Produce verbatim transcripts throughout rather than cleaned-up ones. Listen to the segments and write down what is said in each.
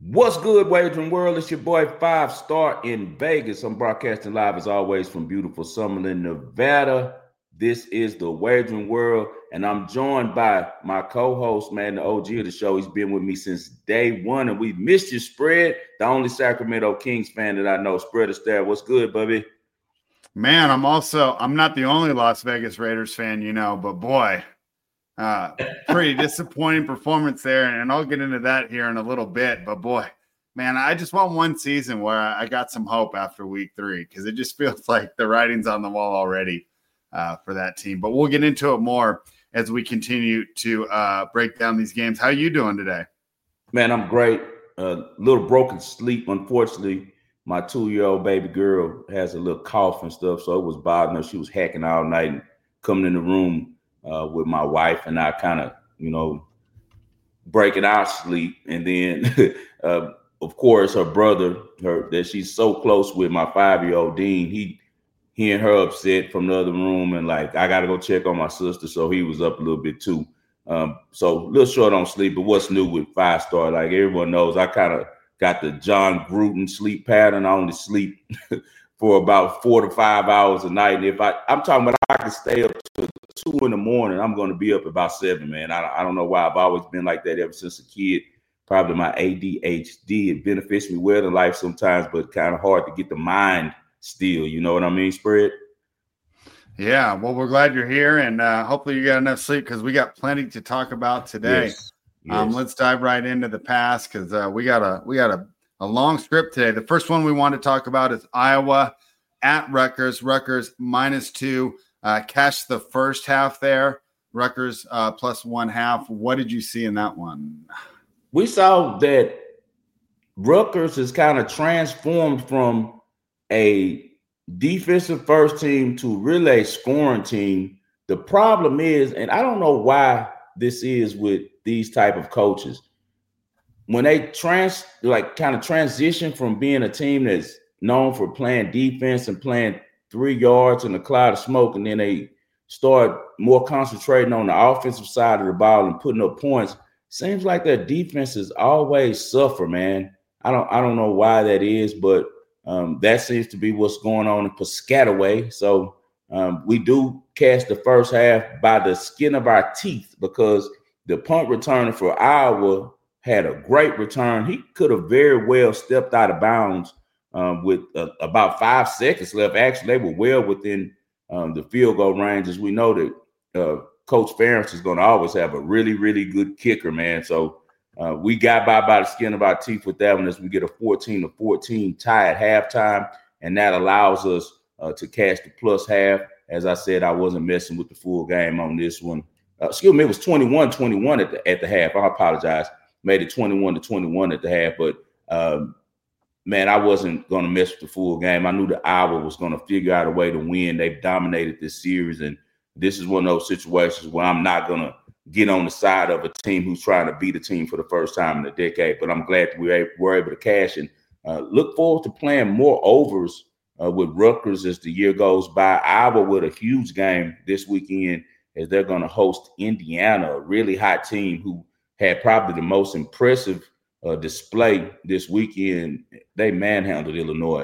What's good, Wagering World? It's your boy Five Star in Vegas. I'm broadcasting live as always from beautiful Summerlin, Nevada. This is the Wagering World, and I'm joined by my co-host, man, the O G of the show. He's been with me since day one, and we missed you, Spread, the only Sacramento Kings fan that I know. Spread is there. What's good, Bubby? Man, I'm also I'm not the only Las Vegas Raiders fan, you know, but boy. Uh, pretty disappointing performance there, and I'll get into that here in a little bit. But boy, man, I just want one season where I got some hope after week three because it just feels like the writing's on the wall already uh, for that team. But we'll get into it more as we continue to uh, break down these games. How you doing today? Man, I'm great. A uh, little broken sleep, unfortunately. My two-year-old baby girl has a little cough and stuff, so it was bothering her. She was hacking all night and coming in the room Uh, with my wife and I kind of, you know, breaking our sleep. And then, uh, of course, her brother, her that she's so close with, my five-year-old Dean, he he and her upset from the other room. And like, I got to go check on my sister. So he was up a little bit too. Um, so a little short on sleep. But what's new with Five Star? Like everyone knows, I kind of got the John Gruden sleep pattern. I only sleep for about four to five hours a night. And if I, I'm talking about I can stay up to two in the morning, I'm going to be up about seven, man. I, I don't know why. I've always been like that ever since a kid. Probably my A D H D. It benefits me well in life sometimes, but kind of hard to get the mind still. You know what I mean, Spread? Yeah, well, we're glad you're here, and uh, hopefully you got enough sleep because we got plenty to talk about today. Yes. Yes. Um, let's dive right into the past because uh, we got a we got a, a long script today. The first one we want to talk about is Iowa at Rutgers. Rutgers minus two. Uh, cash the first half there. Rutgers uh, plus one half. What did you see in that one? We saw that Rutgers is kind of transformed from a defensive first team to really a scoring team. The problem is, and I don't know why this is with these type of coaches, when they trans like kind of transition from being a team that's known for playing defense and playing three yards in a cloud of smoke, and then they start more concentrating on the offensive side of the ball and putting up points. Seems like their defenses always suffer, man. I don't I don't know why that is, but um, that seems to be what's going on in Piscataway. So um, we do cash the first half by the skin of our teeth because the punt returner for Iowa had a great return. He could have very well stepped out of bounds Um, with uh, about five seconds left. Actually, they were well within um, the field goal range. As we know that uh, Coach Ferentz is going to always have a really, really good kicker, man. So uh, we got by by the skin of our teeth with that one as we get a fourteen to fourteen tie at halftime, and that allows us uh, to cash the plus half. As I said, I wasn't messing with the full game on this one. Uh, excuse me, it was twenty-one twenty-one at the, at the half. I apologize. Made it twenty-one to twenty-one at the half, but um, man, I wasn't going to mess with the full game. I knew that Iowa was going to figure out a way to win. They've dominated this series, and this is one of those situations where I'm not going to get on the side of a team who's trying to beat a team for the first time in a decade. But I'm glad that we were able to cash and uh, look forward to playing more overs uh, with Rutgers as the year goes by. Iowa with a huge game this weekend as they're going to host Indiana, a really hot team who had probably the most impressive Uh, display this weekend. They manhandled Illinois.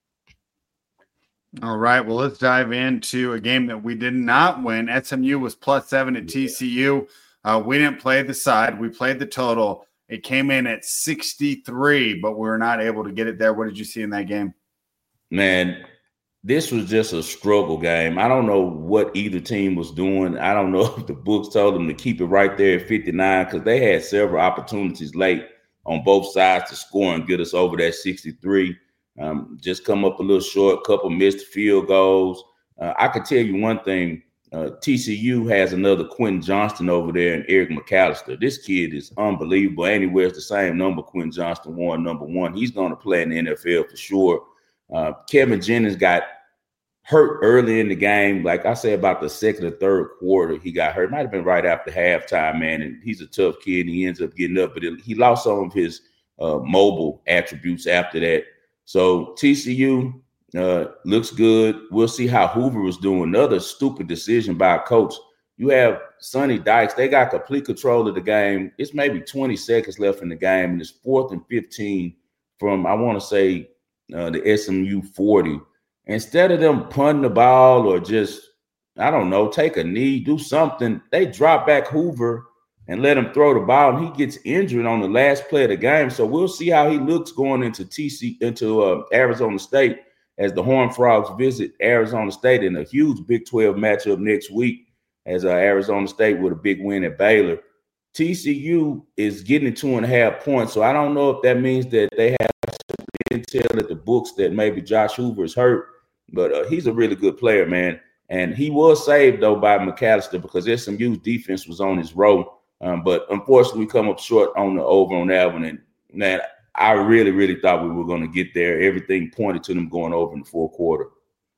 All right, well, let's dive into a game that we did not win. S M U was plus seven at T C U. Uh, we didn't play the side. We played the total. It came in at sixty-three, but we were not able to get it there. What did you see in that game? Man, this was just a struggle game. I don't know what either team was doing. I don't know if the books told them to keep it right there at fifty-nine because they had several opportunities late on both sides to score and get us over that sixty-three. Um, just come up a little short, couple missed field goals. Uh, I can tell you one thing, uh, T C U has another Quentin Johnston over there and Eric McAllister. This kid is unbelievable. And he wears the same number Quentin Johnston wore, number one. He's going to play in the N F L for sure. Uh, Kevin Jennings got hurt early in the game. Like I said, about the second or third quarter, he got hurt. Might have been right after halftime, man. And he's a tough kid, and he ends up getting up. But it, he lost some of his uh, mobile attributes after that. So T C U uh, looks good. We'll see how Hoover was doing. Another stupid decision by a coach you have Sonny Dykes. They got complete control of the game. It's maybe twenty seconds left in the game, and it's fourth and fifteen from, I want to say, uh, the S M U forty. Instead of them punting the ball or just, I don't know, take a knee, do something, they drop back Hoover and let him throw the ball, and he gets injured on the last play of the game. So we'll see how he looks going into T C into uh, Arizona State as the Horned Frogs visit Arizona State in a huge Big twelve matchup next week as uh, Arizona State with a big win at Baylor. T C U is getting two and a half points, so I don't know if that means that they have some intel at the books that maybe Josh Hoover is hurt, but uh, he's a really good player, man. And he was saved, though, by McAllister because S M U's defense was on his row. Um, but unfortunately, we come up short on the over on that one. And, man, I really, really thought we were going to get there. Everything pointed to them going over in the fourth quarter.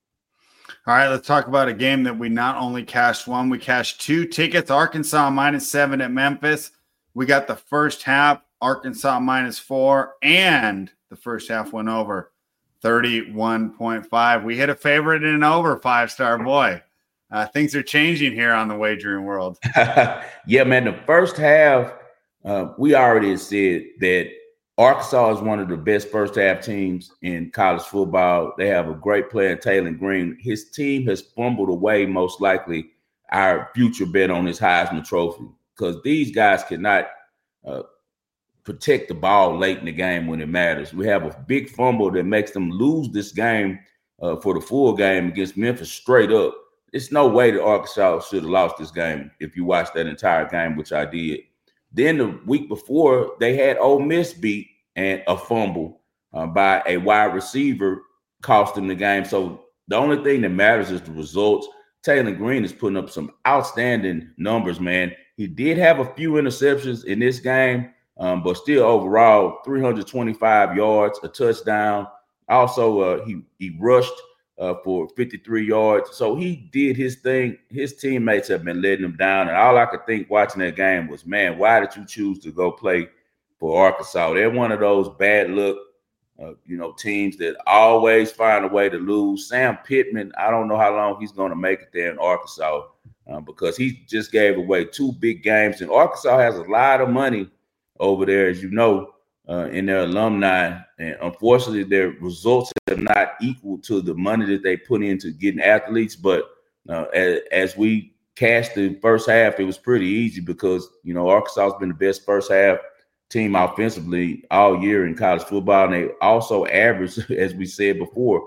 All right, let's talk about a game that we not only cashed one, we cashed two tickets. Arkansas minus seven at Memphis. We got the first half, Arkansas minus four, and the first half went over thirty-one point five. We hit a favorite in an over, five-star boy. Uh, things are changing here on the wagering world. Yeah, man, the first half, uh, we already said that Arkansas is one of the best first-half teams in college football. They have a great player, Taylor Green. His team has fumbled away, most likely, our future bet on this Heisman Trophy because these guys cannot uh, protect the ball late in the game when it matters. We have a big fumble that makes them lose this game uh, for the full game against Memphis straight up. It's no way that Arkansas should have lost this game if you watched that entire game, which I did. Then the week before, they had Ole Miss beat and a fumble uh, by a wide receiver cost them the game. So the only thing that matters is the results. Taylor Green is putting up some outstanding numbers, man. He did have a few interceptions in this game, um, but still overall three hundred twenty-five yards, a touchdown. Also, uh, he he rushed uh, for fifty-three yards. So he did his thing. His teammates have been letting him down. And all I could think watching that game was, man, why did you choose to go play for Arkansas? They're one of those bad luck, uh, you know, teams that always find a way to lose. Sam Pittman, I don't know how long he's going to make it there in Arkansas uh, because he just gave away two big games. And Arkansas has a lot of money over there, as you know, uh, in their alumni. And unfortunately, their results have not equal to the money that they put into getting athletes. But uh, as, as we cashed the first half, it was pretty easy because, you know, Arkansas has been the best first half team offensively all year in college football. And they also averaged, as we said before,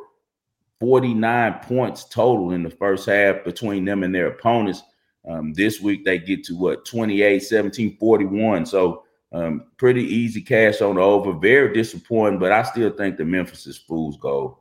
forty-nine points total in the first half between them and their opponents. Um, this week, they get to, what, twenty-eight, seventeen, forty-one. So um, pretty easy cash on the over. Very disappointing, but I still think the Memphis is fool's gold.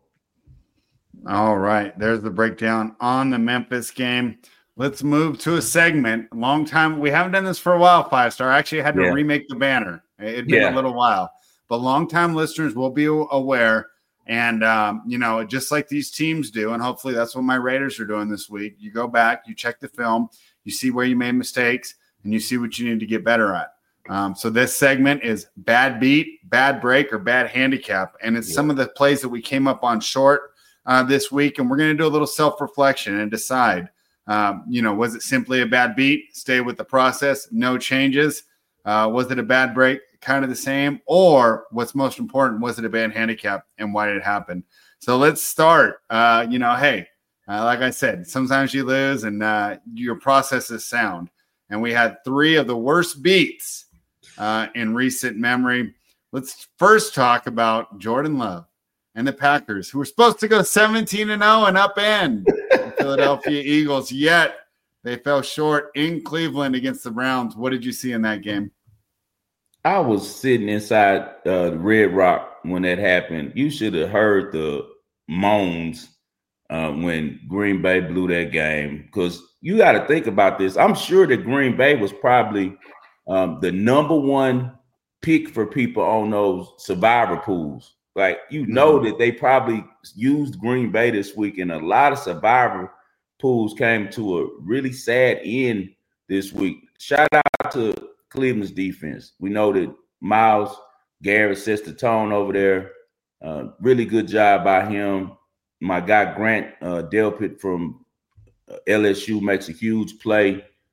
All right. There's the breakdown on the Memphis game. Let's move to a segment. Long time. We haven't done this for a while, Five Star. I actually had to yeah. remake the banner. It'd been yeah. a little while. But long-time listeners will be aware. And, um, you know, just like these teams do, and hopefully that's what my Raiders are doing this week, you go back, you check the film, you see where you made mistakes, and you see what you need to get better at. Um, so this segment is bad beat, bad break, or bad handicap. And it's yeah. some of the plays that we came up on short uh, this week. And we're going to do a little self-reflection and decide, um, you know, was it simply a bad beat? Stay with the process, no changes. Uh, was it a bad break? Kind of the same, or what's most important, was it a bad handicap and why did it happen? So let's start. Uh, you know, hey, uh, like I said, sometimes you lose and uh, your process is sound. And we had three of the worst beats uh, in recent memory. Let's first talk about Jordan Love and the Packers, who were supposed to go seventeen and oh and upend the Philadelphia Eagles, yet they fell short in Cleveland against the Browns. What did you see in that game? I was sitting inside uh, Red Rock when that happened. You should have heard the moans uh, when Green Bay blew that game, because you got to think about this. I'm sure that Green Bay was probably um, the number one pick for people on those survivor pools. Like, you know mm-hmm. that they probably used Green Bay this week, and a lot of survivor pools came to a really sad end this week. Shout out to Cleveland's defense. We know that Myles Garrett sets the tone over there. Uh, really good job by him. My guy Grant uh, Delpit from L S U makes a huge play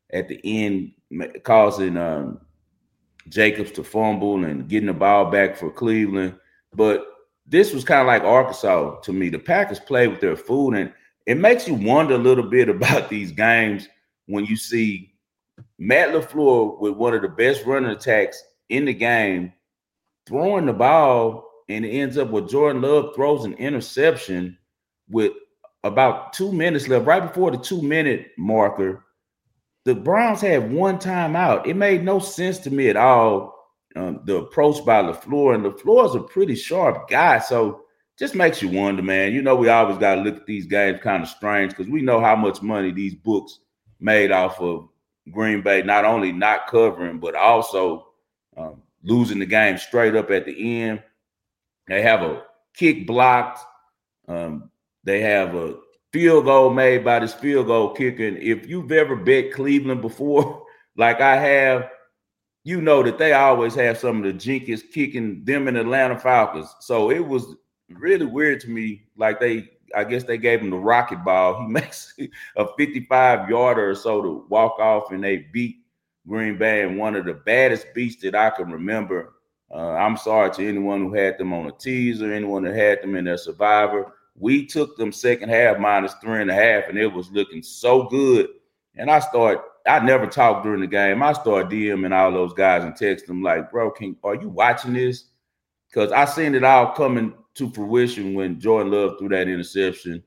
at the end, causing um, Jacobs to fumble and getting the ball back for Cleveland. But this was kind of like Arkansas to me. The Packers play with their food, and it makes you wonder a little bit about these games when you see Matt LaFleur with one of the best running attacks in the game throwing the ball, and it ends up with Jordan Love throws an interception with about two minutes left, right before the two-minute marker. The Browns had one timeout. It made no sense to me at all, um, the approach by LaFleur. And LaFleur is a pretty sharp guy, so just makes you wonder, man. You know, we always got to look at these games kind of strange because we know how much money these books made off of Green Bay, not only not covering, but also um, losing the game straight up at the end. They have a kick blocked. Um, they have a field goal made by this field goal kicker. And if you've ever bet Cleveland before, like I have, you know that they always have some of the jinkers kicking them in Atlanta Falcons. So it was really weird to me. Like they, I guess they gave him the rocket ball. He makes a fifty-five yarder or so to walk off, and they beat Green Bay in one of the baddest beats that I can remember. Uh, I'm sorry to anyone who had them on a teaser, anyone that had them in their survivor. We took them second half minus three and a half, and it was looking so good. And I start, I never talked during the game. I start DMing all those guys and text them like, bro, can, are you watching this? Because I seen it all coming to fruition when Jordan Love threw that interception.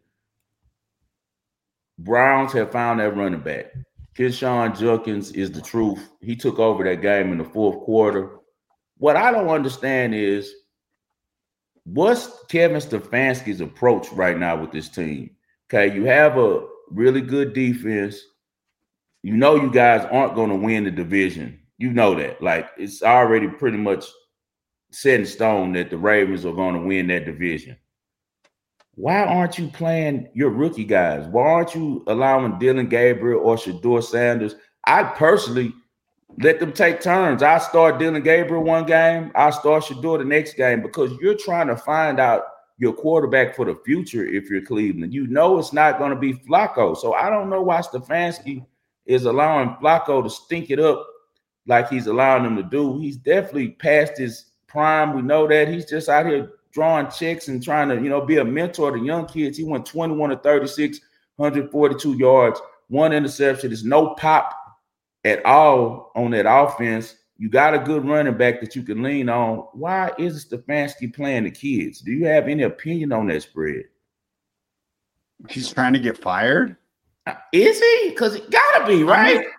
Browns have found that running back. Keyshawn Jenkins is the truth. He took over that game in the fourth quarter. What I don't understand is, what's Kevin Stefanski's approach right now with this team? Okay, you have a really good defense. You know you guys aren't going to win the division. You know that. Like, it's already pretty much set in stone that the Ravens are going to win that division. Why aren't you playing your rookie guys? Why aren't you allowing Dillon Gabriel or Shedeur Sanders? I personally let them take turns. I start Dillon Gabriel one game. I start Shedeur the next game, because you're trying to find out your quarterback for the future if you're Cleveland. You know it's not going to be Flacco. So I don't know why Stefanski is allowing Flacco to stink it up like he's allowing him to do. He's definitely past his prime. We know that. He's just out here drawing checks and trying to, you know, be a mentor to young kids. He went twenty-one to thirty-six, one hundred forty-two yards, one interception. There's no pop at all on that offense. You got a good running back that you can lean on. Why is Stefanski playing the kids? Do you have any opinion on that spread? He's trying to get fired? Is he? Because it got to be, right? I mean,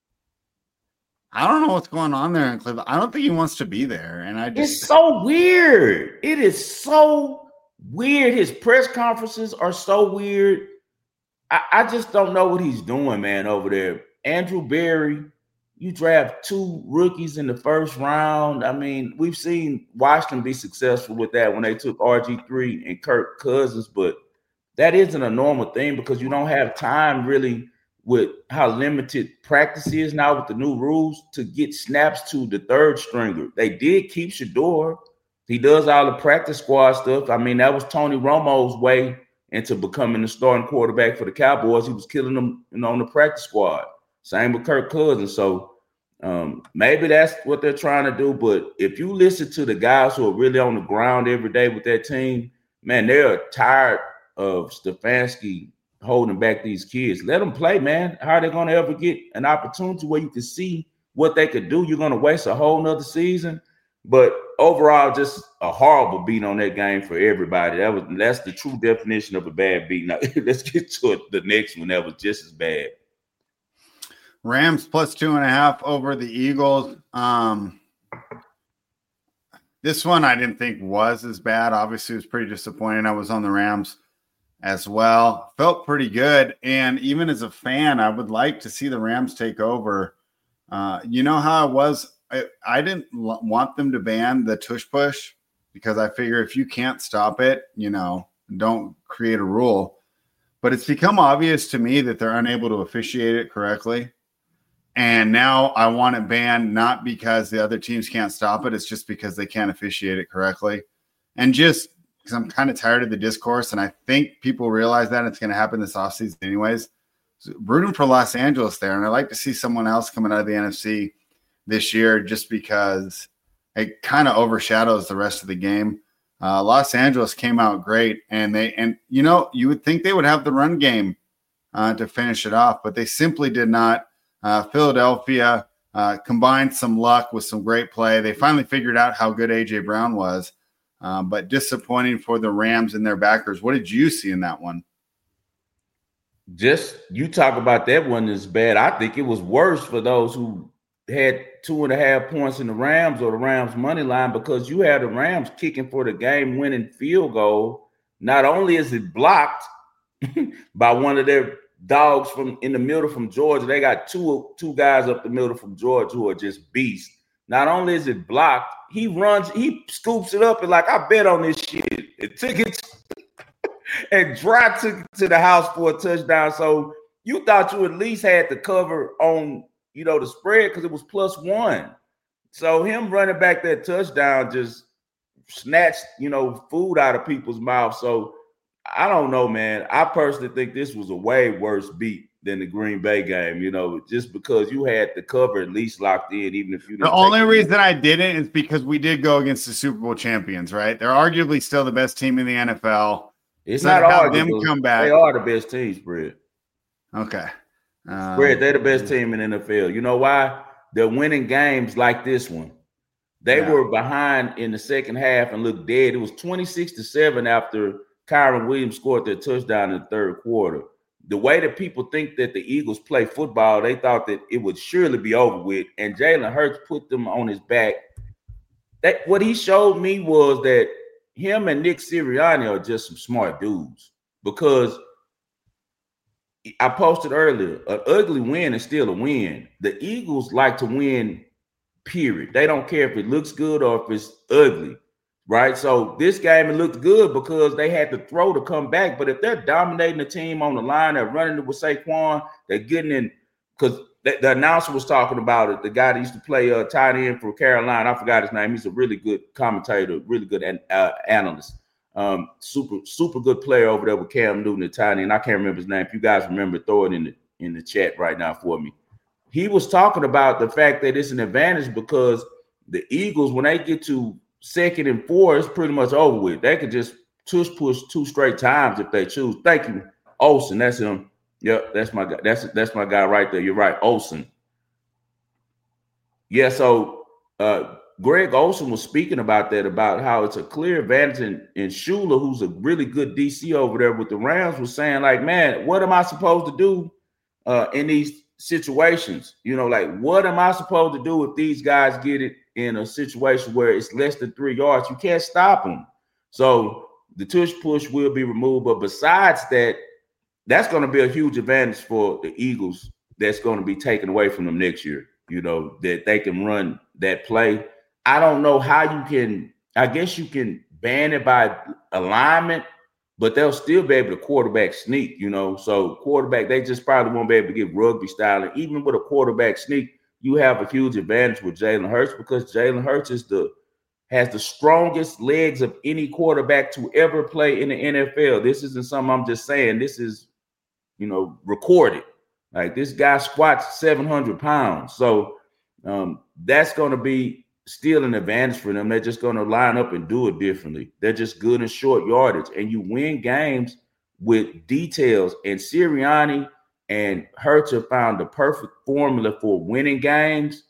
I don't know what's going on there in Cleveland. I don't think he wants to be there. And I just It's so weird. It is so weird. His press conferences are so weird. I, I just don't know what he's doing, man, over there. Andrew Berry, you draft two rookies in the first round. I mean, we've seen Washington be successful with that when they took R G three and Kirk Cousins, but that isn't a normal thing because you don't have time really with how limited practice is now with the new rules to get snaps to the third stringer. They did keep Shedeur. He does all the practice squad stuff. I mean, that was Tony Romo's way into becoming the starting quarterback for the Cowboys. He was killing them, you know, on the practice squad. Same with Kirk Cousins. So um, maybe that's what they're trying to do. But if you listen to the guys who are really on the ground every day with that team, man, they're tired of Stefanski holding back these kids. Let them play, man. How are they going to ever get an opportunity where you can see what they could do? You're going to waste a whole nother season. But overall, just a horrible beat on that game for everybody. That was that's the true definition of a bad beat. Now let's get to it, the next one that was just as bad. Rams plus two and a half over the Eagles. Um, this one I didn't think was as bad. Obviously, it was pretty disappointing. I was on the Rams as well. Felt pretty good. And even as a fan, I would like to see the Rams take over. Uh, you know how I was? I, I didn't l- want them to ban the tush push because I figure if you can't stop it, you know, don't create a rule. But it's become obvious to me that they're unable to officiate it correctly. And now I want it banned, not because the other teams can't stop it. It's just because they can't officiate it correctly. And just because I'm kind of tired of the discourse, and I think people realize that it's going to happen this offseason anyways. rooting for Los Angeles there. And I'd like to see someone else coming out of the N F C this year just because it kind of overshadows the rest of the game. Uh, Los Angeles came out great, and they and you know you would think they would have the run game uh, to finish it off, but they simply did not. Uh, Philadelphia uh, combined some luck with some great play. They finally figured out how good A J Brown was, um, but disappointing for the Rams and their backers. What did you see in that one? Just you talk about that one is bad. I think it was worse for those who had two and a half points in the Rams or the Rams money line, because you had the Rams kicking for the game winning field goal. Not only is it blocked by one of their dogs from in the middle from Georgia, they got two two guys up the middle from Georgia who are just beasts. Not only is it blocked, he runs, he scoops it up and like, I bet on this shit. It took it and Dry took it to the house for a touchdown. So you thought you at least had to cover on, you know, the spread because it was plus one. So him running back that touchdown just snatched, you know, food out of people's mouths. So I don't know, man. I personally think this was a way worse beat than the Green Bay game, you know, just because you had the cover at least locked in, even if you didn't. The only reason I didn't is because we did go against the Super Bowl champions, right? They're arguably still the best team in the N F L. It's so not arguable. Them come back. They are the best team, Spread. Okay. Um, Spread, they're the best team in the N F L. You know why? They're winning games like this one. They yeah. were behind in the second half and looked dead. It was twenty-six to seven after Kyron Williams scored their touchdown in the third quarter. The way that people think that the Eagles play football, they thought that it would surely be over with. And Jalen Hurts put them on his back. That what he showed me was that him and Nick Sirianni are just some smart dudes, because I posted earlier, an ugly win is still a win. The Eagles like to win, period. They don't care if it looks good or if it's ugly, right? So this game, it looked good because they had to throw to come back. But if they're dominating the team on the line, they're running it with Saquon, they're getting in, because the, the announcer was talking about it. The guy that used to play uh, tight end for Carolina, I forgot his name. He's a really good commentator, really good an, uh, analyst. Um, super, super good player over there with Cam Newton and tight end. I can't remember his name. If you guys remember, throw it in the in the chat right now for me. He was talking about the fact that it's an advantage because the Eagles, when they get to second and four, it's pretty much over with. They could just tush push two straight times if they choose. Thank you, Olsen. That's him. Yep, that's my guy. That's that's my guy right there. You're right, Olsen. Yeah, so uh, Greg Olsen was speaking about that, about how it's a clear advantage in, in Shula, who's a really good D C over there with the Rams, was saying, like, man, what am I supposed to do uh, in these situations? You know, like, what am I supposed to do if these guys get it in a situation where it's less than three yards? You can't stop them. So the tush push will be removed. But besides that, that's going to be a huge advantage for the Eagles that's going to be taken away from them next year, you know, that they can run that play. I don't know how you can, I guess you can ban it by alignment, but they'll still be able to quarterback sneak, you know. So quarterback, they just probably won't be able to get rugby style. And even with a quarterback sneak, you have a huge advantage with Jalen Hurts, because Jalen Hurts is the has the strongest legs of any quarterback to ever play in the N F L. This isn't something I'm just saying. This is, you know, recorded. Like, this guy squats seven hundred pounds. So um, that's going to be still an advantage for them. They're just going to line up and do it differently. They're just good in short yardage. And you win games with details. And Sirianni and Hurts have found the perfect formula for winning games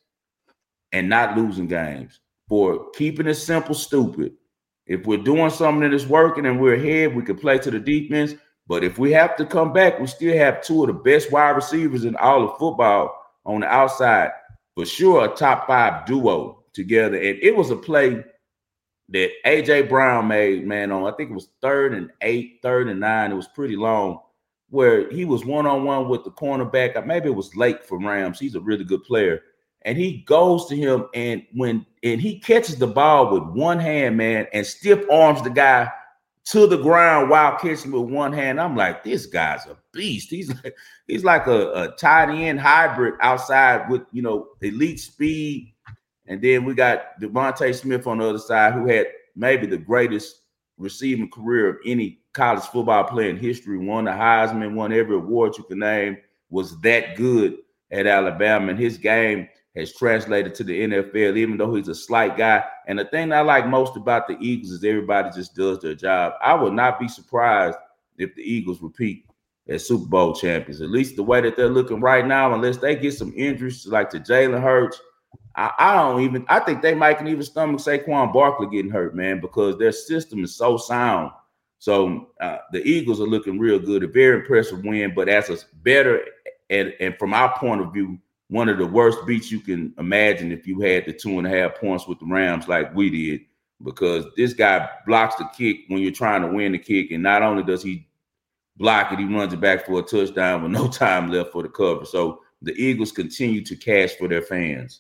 and not losing games, for keeping it simple, stupid. If we're doing something that is working and we're ahead, we can play to the defense. But if we have to come back, we still have two of the best wide receivers in all of football on the outside. For sure, a top five duo together. And it was a play that A J Brown made, man, on, I think it was third and eight, third and nine. It was pretty long, where he was one-on-one with the cornerback. Maybe it was Lake for Rams. He's a really good player. And he goes to him, and when and he catches the ball with one hand, man, and stiff arms the guy to the ground while catching with one hand. I'm like, this guy's a beast. He's like, he's like a, a tight end hybrid outside with, you know, elite speed. And then we got Devontae Smith on the other side, who had maybe the greatest receiving career of any college football player in history. Won the Heisman, won every award you can name, was that good at Alabama, and his game has translated to the N F L, even though he's a slight guy. And the thing I like most about the Eagles is everybody just does their job. I would not be surprised if the Eagles repeat as Super Bowl champions, at least the way that they're looking right now, unless they get some injuries like to Jalen Hurts. I, I don't even – I think they might can even stomach Saquon Barkley getting hurt, man, because their system is so sound. So uh, the Eagles are looking real good, a very impressive win, but as a better and, and from our point of view, one of the worst beats you can imagine if you had the two and a half points with the Rams like we did, because this guy blocks the kick when you're trying to win the kick, and not only does he block it, he runs it back for a touchdown with no time left for the cover. So the Eagles continue to cash for their fans.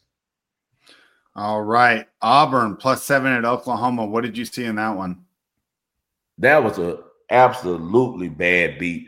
All right. Auburn plus seven at Oklahoma. What did you see in that one? That was a absolutely bad beat.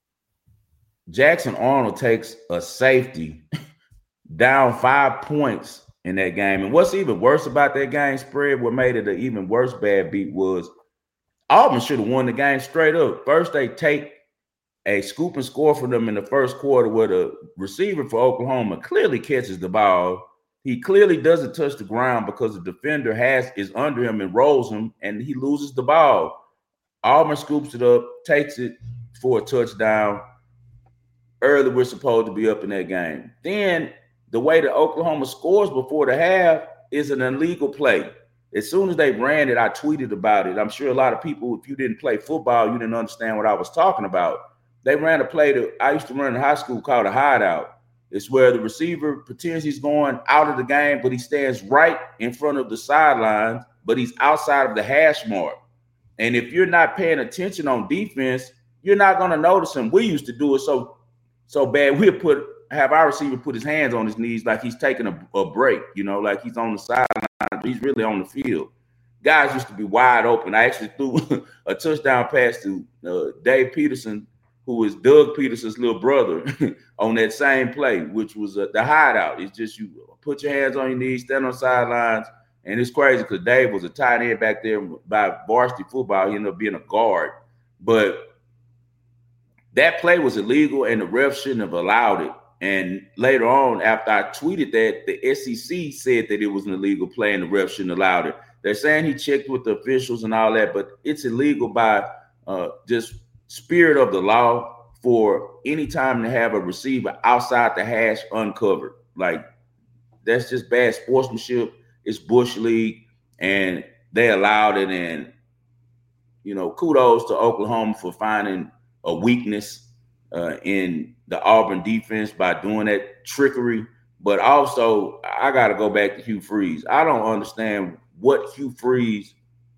Jackson Arnold takes a safety down five points in that game. And what's even worse about that game spread, what made it an even worse bad beat, was Auburn should have won the game straight up. First, they take a scoop and score for them in the first quarter where the receiver for Oklahoma clearly catches the ball. He clearly doesn't touch the ground because the defender has is under him and rolls him, and he loses the ball. Auburn scoops it up, takes it for a touchdown. Early, we're supposed to be up in that game. Then the way that Oklahoma scores before the half is an illegal play. As soon as they ran it, I tweeted about it. I'm sure a lot of people, if you didn't play football, you didn't understand what I was talking about. They ran a play that I used to run in high school called a hideout. It's where the receiver pretends he's going out of the game, but he stands right in front of the sidelines, but he's outside of the hash mark. And if you're not paying attention on defense, you're not going to notice him. We used to do it so so bad. We'd put have our receiver put his hands on his knees like he's taking a, a break, you know, like he's on the sideline, but he's really on the field. Guys used to be wide open. I actually threw a touchdown pass to uh, Dave Peterson, who is Doug Peterson's little brother, on that same play, which was uh, the hideout. It's just you put your hands on your knees, stand on the sidelines, and it's crazy because Dave was a tight end back there by varsity football. He ended up being a guard. But that play was illegal, and the ref shouldn't have allowed it. And later on, after I tweeted that, the S E C said that it was an illegal play and the ref shouldn't have allowed it. They're saying he checked with the officials and all that, but it's illegal by uh, just spirit of the law for any time to have a receiver outside the hash uncovered. Like, that's just bad sportsmanship. It's Bush League, and they allowed it. And, you know, kudos to Oklahoma for finding a weakness uh, in the Auburn defense by doing that trickery. But also, I got to go back to Hugh Freeze. I don't understand what Hugh Freeze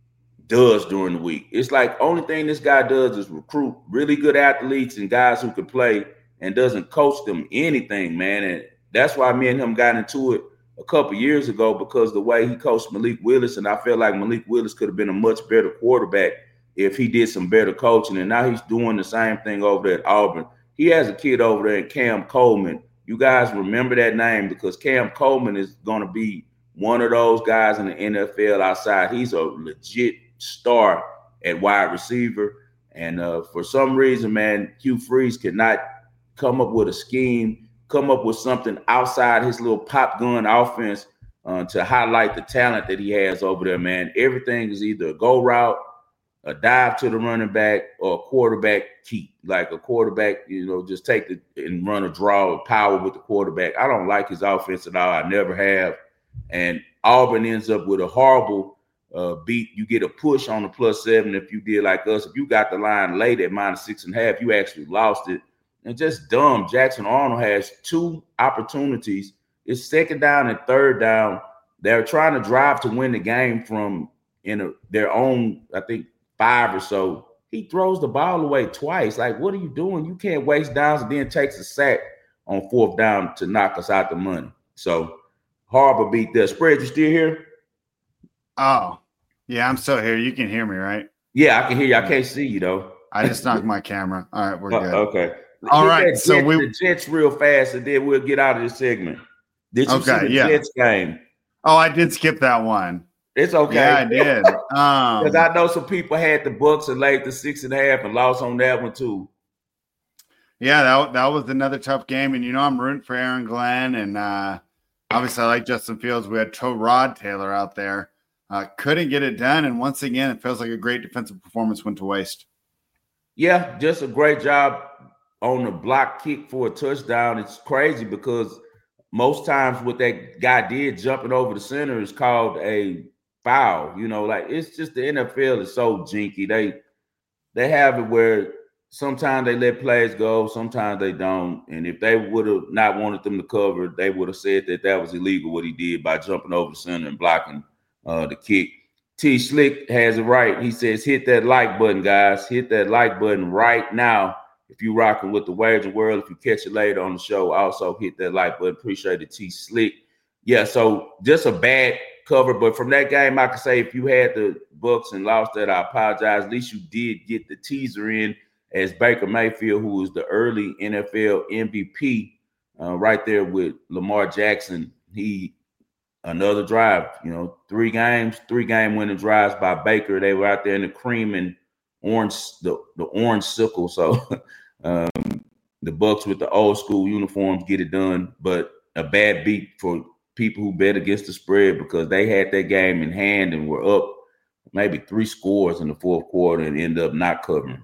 does during the week. It's like only thing this guy does is recruit really good athletes and guys who can play, and doesn't coach them anything, man. And that's why me and him got into it a couple years ago, because the way he coached Malik Willis, and I felt like Malik Willis could have been a much better quarterback if he did some better coaching. And now he's doing the same thing over there at Auburn. He has a kid over there, Cam Coleman. You guys remember that name, because Cam Coleman is going to be one of those guys in the N F L outside. He's a legit star at wide receiver. And uh, for some reason, man, Hugh Freeze cannot come up with a scheme, come up with something outside his little pop gun offense uh, to highlight the talent that he has over there, man. Everything is either a go route, a dive to the running back, or a quarterback keep, like a quarterback, you know, just take it and run a draw of power with the quarterback. I don't like his offense at all. I never have. And Auburn ends up with a horrible uh, beat. You get a push on the plus seven if you did like us. If you got the line late at minus six and a half, you actually lost it. And just dumb. Jackson Arnold has two opportunities. It's second down and third down. They're trying to drive to win the game from in a, their own, I think, five or so. He throws the ball away twice. Like, what are you doing? You can't waste downs, and then takes a sack on fourth down to knock us out the money. So horrible beat there. Spread, you still here? Oh, yeah, I'm still here. You can hear me, right? Yeah, I can hear you. I can't see you, though. I just knocked my camera. All right, we're uh, good. Okay. All Get right, so Jets, we the Jets real fast, and then we'll get out of this segment. Did you okay, see the yeah. Jets game? Oh, I did skip that one. It's okay. Yeah, I did. Because Um, I know some people had the Bucks and laid the six and a half and lost on that one too. Yeah, that, that was another tough game. And, you know, I'm rooting for Aaron Glenn. And uh, obviously I like Justin Fields. We had Tyrod Taylor out there. Uh, couldn't get it done. And once again, it feels like a great defensive performance went to waste. Yeah, just a great job on the block kick for a touchdown. It's crazy because most times what that guy did jumping over the center is called a foul. You know, like it's just the N F L is so jinky. They they have it where sometimes they let plays go, sometimes they don't. And if they would have not wanted them to cover, they would have said that that was illegal what he did by jumping over the center and blocking uh, the kick. T Slick has it right. He says, hit that like button, guys. Hit that like button right now. If you rocking with the Wager World, if you catch it later on the show, also hit that like button. Appreciate it, T Slick. Yeah, so just a bad cover. But from that game, I can say if you had the Bucks and lost that, I apologize. At least you did get the teaser in as Baker Mayfield, who was the early N F L M V P, uh, right there with Lamar Jackson. He another drive, you know, three games, three game winning drives by Baker. They were out there in the cream and orange, the, the orange sickle. So um, the Bucks with the old school uniforms get it done, but a bad beat for people who bet against the spread because they had that game in hand and were up maybe three scores in the fourth quarter and ended up not covering.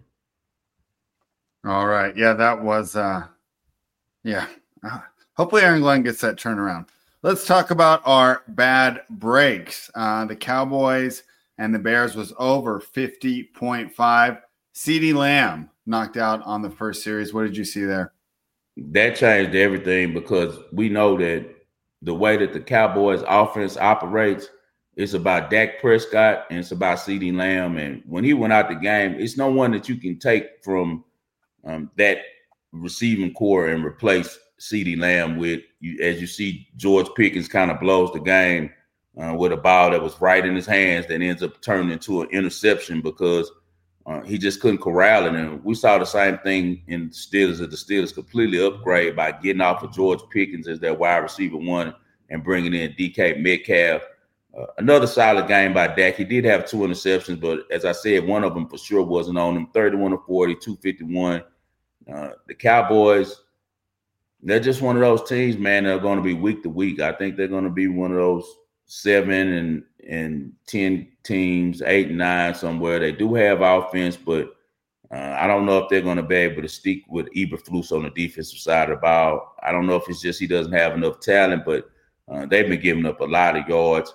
All right. Yeah, that was, uh, yeah. Uh, hopefully Aaron Glenn gets that turnaround. Let's talk about our bad breaks. Uh, the Cowboys and the Bears was over fifty point five. CeeDee Lamb knocked out on the first series. What did you see there? That changed everything because we know that the way that the Cowboys offense operates, it's about Dak Prescott and it's about CeeDee Lamb. And when he went out the game, it's no one that you can take from um, that receiving core and replace CeeDee Lamb with. You, as you see, George Pickens kind of blows the game uh, with a ball that was right in his hands that ends up turning into an interception because uh, he just couldn't corral it. And we saw the same thing in the Steelers, that the Steelers completely upgrade by getting off of George Pickens as their wide receiver one and bringing in D K Metcalf. Uh, another solid game by Dak. He did have two interceptions, but as I said, one of them for sure wasn't on him. thirty-one to forty, two fifty-one. Uh, the Cowboys, they're just one of those teams, man, that are going to be week to week. I think they're going to be one of those seven and and ten teams, eight and nine somewhere. They do have offense, but uh, I don't know if they're going to be able to stick with Eberflus on the defensive side of the ball. I don't know if it's just he doesn't have enough talent, but uh, they've been giving up a lot of yards.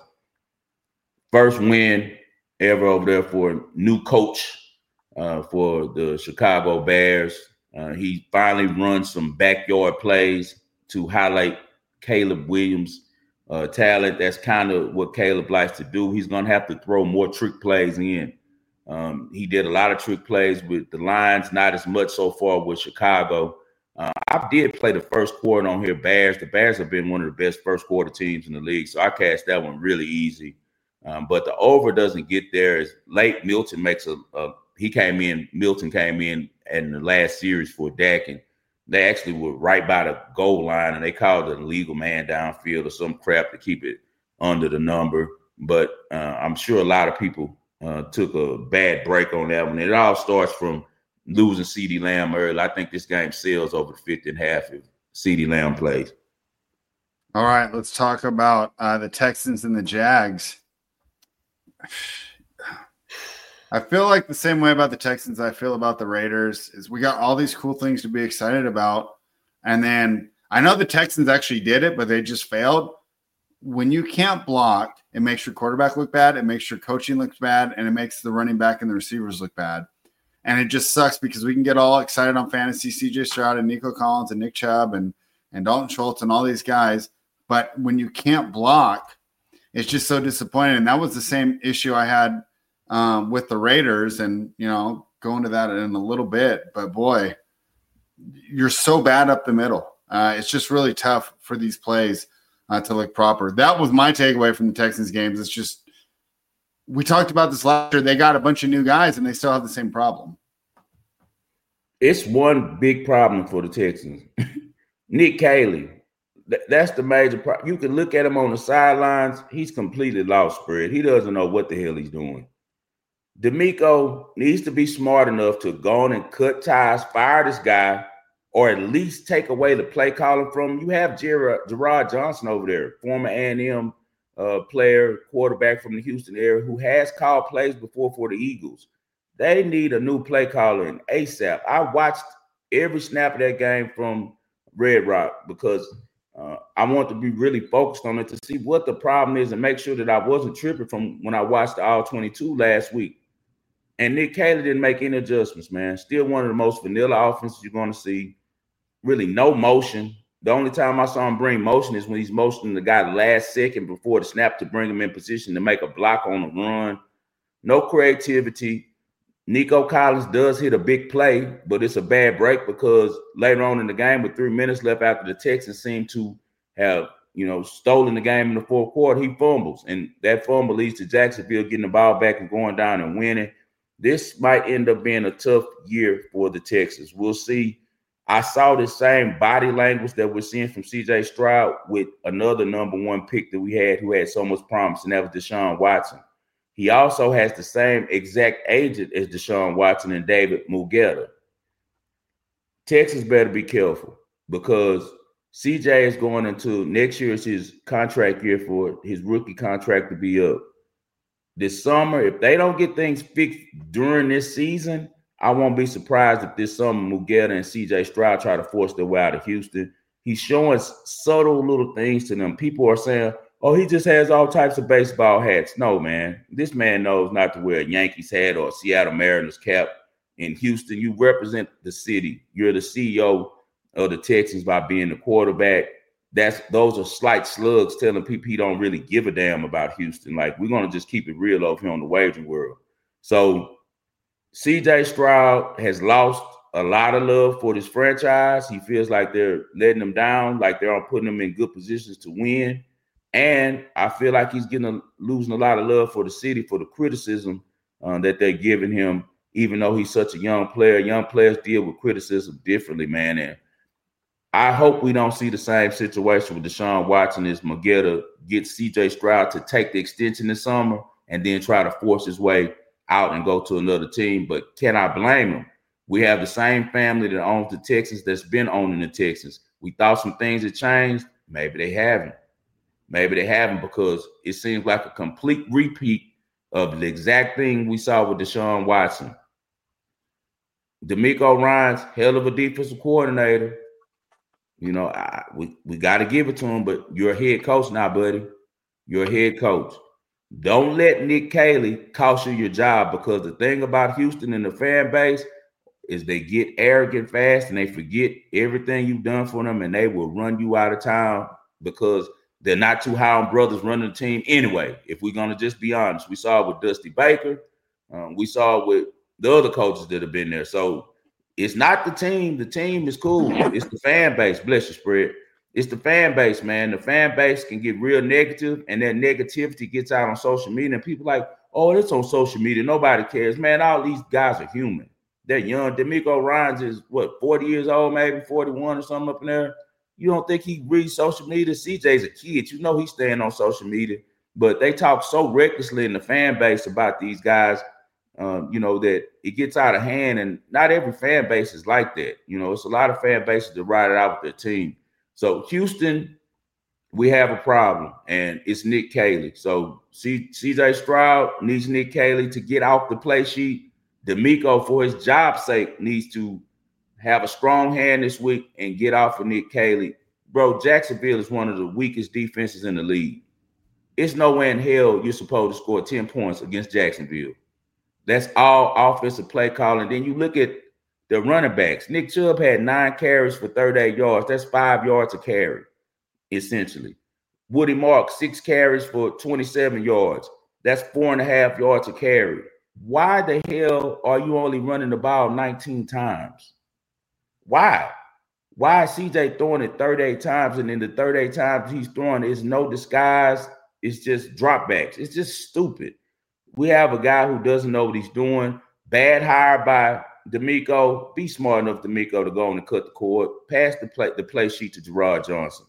First win ever over there for a new coach uh, for the Chicago Bears. Uh, he finally runs some backyard plays to highlight Caleb Williams' uh, talent. That's kind of what Caleb likes to do. He's going to have to throw more trick plays in. Um, he did a lot of trick plays with the Lions, not as much so far with Chicago. Uh, I did play the first quarter on here, Bears. The Bears have been one of the best first quarter teams in the league, so I cashed that one really easy. Um, but the over doesn't get there as late. Milton makes a, a he came in, Milton came in in the last series for Dak, and they actually were right by the goal line, and they called it an illegal man downfield or some crap to keep it under the number. But uh, I'm sure a lot of people uh, took a bad break on that one. It all starts from losing CeeDee Lamb early. I think this game sells over fifty and a half if CeeDee Lamb plays. All right, let's talk about uh, the Texans and the Jags. I feel like the same way about the Texans I feel about the Raiders is we got all these cool things to be excited about. And then I know the Texans actually did it, but they just failed. When you can't block, it makes your quarterback look bad. It makes your coaching look bad, and it makes the running back and the receivers look bad. And it just sucks because we can get all excited on fantasy, C J Stroud and Nico Collins and Nick Chubb and, and Dalton Schultz and all these guys. But when you can't block, it's just so disappointing. And that was the same issue I had um, with the Raiders, and, you know, go into that in a little bit. But, boy, you're so bad up the middle. Uh, it's just really tough for these plays uh, to look proper. That was my takeaway from the Texans games. It's just we talked about this last year. They got a bunch of new guys, and they still have the same problem. It's one big problem for the Texans. Nick Caley. That's the major problem. You can look at him on the sidelines. He's completely lost spread. He doesn't know what the hell he's doing. D'Amico needs to be smart enough to go on and cut ties, fire this guy, or at least take away the play calling from him. You have Gerard, Gerard Johnson over there, former A and M uh, player, quarterback from the Houston area, who has called plays before for the Eagles. They need a new play caller in ASAP. I watched every snap of that game from Red Rock because uh, I want to be really focused on it to see what the problem is and make sure that I wasn't tripping from when I watched the All twenty-two last week. And Nick Caley didn't make any adjustments, man. Still one of the most vanilla offenses you're going to see. Really no motion. The only time I saw him bring motion is when he's motioning the guy the last second before the snap to bring him in position to make a block on the run. No creativity. Nico Collins does hit a big play, but it's a bad break because later on in the game with three minutes left after the Texans seem to have, you know, stolen the game in the fourth quarter, he fumbles. And that fumble leads to Jacksonville getting the ball back and going down and winning. This might end up being a tough year for the Texans. We'll see. I saw the same body language that we're seeing from C J Stroud with another number one pick that we had who had so much promise, and that was Deshaun Watson. He also has the same exact agent as Deshaun Watson and David Mulugheta. Texas better be careful because C J is going into next year is his contract year for his rookie contract to be up. This summer, if they don't get things fixed during this season, I won't be surprised if this summer Mulugheta and C J Stroud try to force their way out of Houston. He's showing subtle little things to them. People are saying, oh, he just has all types of baseball hats. No, man. This man knows not to wear a Yankees hat or a Seattle Mariners cap. In Houston, you represent the city. You're the C E O of the Texans by being the quarterback. That's those are slight slugs telling people he don't really give a damn about Houston. Like, we're going to just keep it real over here on the wagering world. So C J Stroud has lost a lot of love for this franchise. He feels like they're letting him down, like they're putting him in good positions to win. And I feel like he's getting a, losing a lot of love for the city for the criticism uh, that they're giving him, even though he's such a young player. Young players deal with criticism differently, man. And I hope we don't see the same situation with Deshaun Watson as Mulugheta gets C J Stroud to take the extension this summer and then try to force his way out and go to another team. But can I blame him? We have the same family that owns the Texans that's been owning the Texans. We thought some things had changed. Maybe they haven't. Maybe they haven't because it seems like a complete repeat of the exact thing we saw with Deshaun Watson. DeMeco Ryans, hell of a defensive coordinator. You know, I, we, we got to give it to him, but you're a head coach now, buddy. You're a head coach. Don't let Nick Caley cost you your job because the thing about Houston and the fan base is they get arrogant fast and they forget everything you've done for them and they will run you out of town because they're not too high on brothers running the team anyway. If we're going to just be honest, we saw it with Dusty Baker. Um, we saw it with the other coaches that have been there. So it's not the team. The team is cool. It's the fan base. Bless you, Spread. It's the fan base, man. The fan base can get real negative, and that negativity gets out on social media, and people like, oh, it's on social media. Nobody cares. Man, all these guys are human. They're young. DeMeco Ryans is, what, forty years old, maybe forty-one or something up in there. You don't think he reads social media? C J's a kid. You know he's staying on social media. But they talk so recklessly in the fan base about these guys, um, you know, that it gets out of hand. And not every fan base is like that. You know, it's a lot of fan bases that ride it out with their team. So Houston, we have a problem, and it's Nick Caley. So C J Stroud needs Nick Caley to get off the play sheet. DeMeco, for his job's sake, needs to have a strong hand this week and get off of Nick Caley. Bro, Jacksonville is one of the weakest defenses in the league. It's no way in hell you're supposed to score ten points against Jacksonville. That's all offensive play calling. Then you look at the running backs. Nick Chubb had nine carries for thirty-eight yards. That's five yards a carry, essentially. Woody Mark, six carries for twenty-seven yards. That's four and a half yards a carry. Why the hell are you only running the ball nineteen times? Why? Why is C J throwing it thirty-eight times, and in the thirty-eight times he's throwing, there's no disguise. It's just dropbacks. It's just stupid. We have a guy who doesn't know what he's doing. Bad hire by DeMeco. Be smart enough, DeMeco, to go on and cut the cord. Pass the play, the play sheet to Gerard Johnson.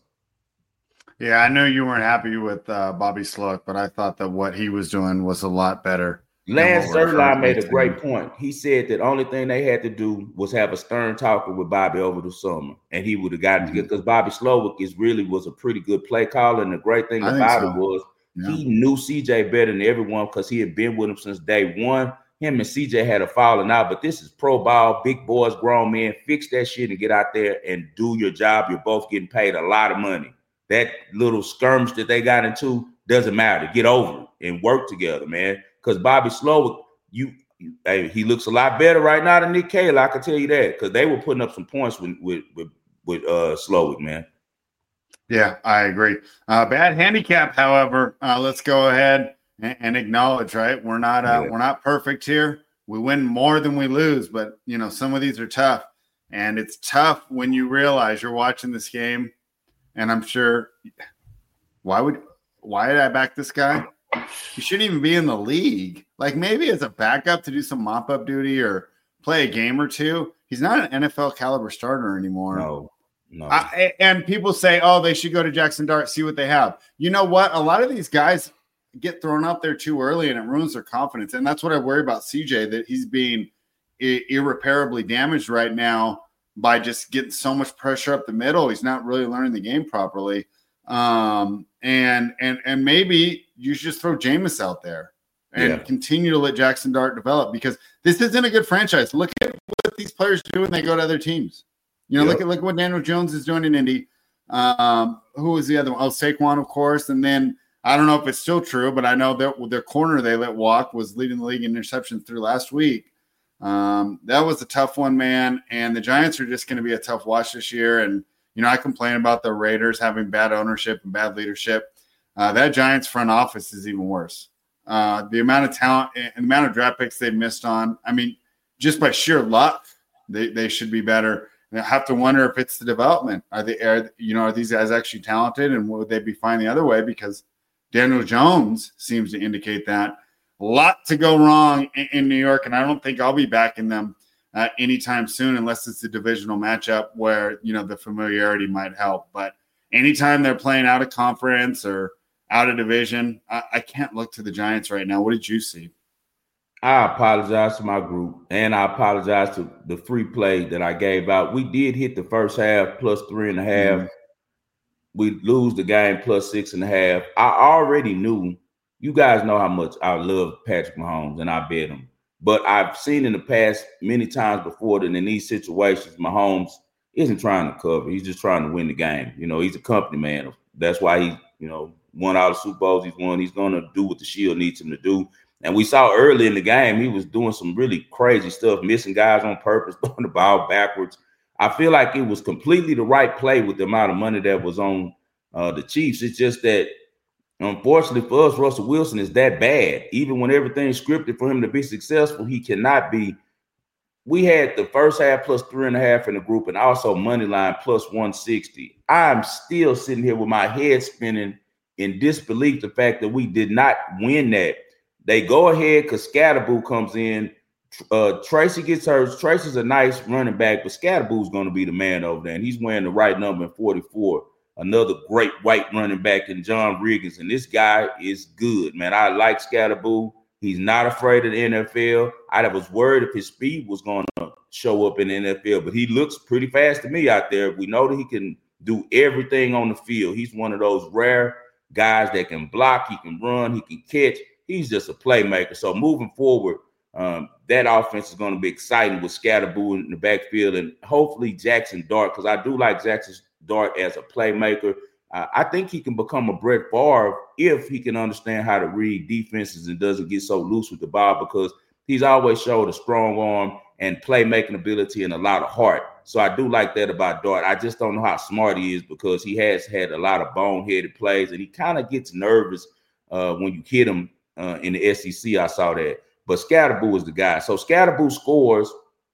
Yeah, I know you weren't happy with uh, Bobby Sloak, but I thought that what he was doing was a lot better Lance Zierlein made a great point. He said that only thing they had to do was have a stern talker with Bobby over the summer, and he would have gotten mm-hmm. to get because Bobby Slowick is really was a pretty good play caller. And the great thing I about so. it was yeah. he knew C J better than everyone because he had been with him since day one. Him and C J had a falling out, but this is pro ball, big boys, grown men. Fix that shit and get out there and do your job. You're both getting paid a lot of money. That little skirmish that they got into doesn't matter. Get over it and work together, man. Because Bobby Slowick, you, you hey, he looks a lot better right now than Nick Caley. I can tell you that because they were putting up some points with with with, with uh, Slowick, man. Yeah, I agree. Uh, bad handicap, however. Uh, let's go ahead and, and acknowledge, right? We're not uh, yeah. we're not perfect here. We win more than we lose, but you know some of these are tough, and it's tough when you realize you're watching this game, and I'm sure why would why did I back this guy? He shouldn't even be in the league. Like maybe as a backup to do some mop-up duty or play a game or two. He's not an N F L caliber starter anymore. No, no. I, and people say, oh, they should go to Jackson Dart, see what they have. You know what? A lot of these guys get thrown out there too early and it ruins their confidence. And that's what I worry about C J, that he's being I- irreparably damaged right now by just getting so much pressure up the middle. He's not really learning the game properly. Um, and and and maybe you should just throw Jameis out there and yeah. continue to let Jackson Dart develop because this isn't a good franchise. Look at what these players do when they go to other teams. You know, yep. look at look at what Daniel Jones is doing in Indy. Um, who was the other one? Oh, Saquon, of course. And then I don't know if it's still true, but I know that their corner they let walk was leading the league in interceptions through last week. Um, that was a tough one, man. And the Giants are just going to be a tough watch this year. And you know, I complain about the Raiders having bad ownership and bad leadership. Uh, that Giants front office is even worse. Uh, the amount of talent and the amount of draft picks they've missed on, I mean, just by sheer luck, they, they should be better. And I have to wonder if it's the development. Are they, are, you know, are these guys actually talented and would they be fine the other way? Because Daniel Jones seems to indicate that. A lot to go wrong in, in New York, and I don't think I'll be backing them Uh, anytime soon, unless it's a divisional matchup where, you know, the familiarity might help. But anytime they're playing out of conference or out of division, I, I can't look to the Giants right now. What did you see? I apologize to my group, and I apologize to the free play that I gave out. We did hit the first half plus three and a half. Mm-hmm. We lose the game plus six and a half. I already knew. You guys know how much I love Patrick Mahomes, and I bet him. But I've seen in the past many times before that in these situations, Mahomes isn't trying to cover. He's just trying to win the game. You know, he's a company man. That's why he, you know, won all the Super Bowls he's won. He's going to do what the Shield needs him to do. And we saw early in the game, he was doing some really crazy stuff, missing guys on purpose, throwing the ball backwards. I feel like it was completely the right play with the amount of money that was on uh, the Chiefs. It's just that, unfortunately for us, Russell Wilson is that bad. Even when everything's scripted for him to be successful, he cannot be. We had the first half plus three and a half in the group and also money line plus one sixty. I'm still sitting here with my head spinning in disbelief the fact that we did not win that. They go ahead because Scatterboo comes in. Uh, Tracy gets hurt. Tracy's a nice running back, but Scatterboo's going to be the man over there, and he's wearing the right number in forty-four. Another great white running back in John Riggins, and this guy is good, man. I like Scatterboo. He's not afraid of the N F L. I was worried if his speed was going to show up in the N F L, but he looks pretty fast to me out there. We know that he can do everything on the field. He's one of those rare guys that can block, he can run, he can catch. He's just a playmaker. So moving forward, um, that offense is going to be exciting with Scatterboo in the backfield and hopefully Jackson Dart, because I do like Jackson Dart as a playmaker. Uh, I think he can become a Brett Favre if he can understand how to read defenses and doesn't get so loose with the ball, because he's always showed a strong arm and playmaking ability and a lot of heart. So I do like that about Dart. I just don't know how smart he is, because he has had a lot of boneheaded plays and he kind of gets nervous uh, when you hit him uh, in the S E C. I saw that. But Scatterboo is the guy. So Scatterboo scores.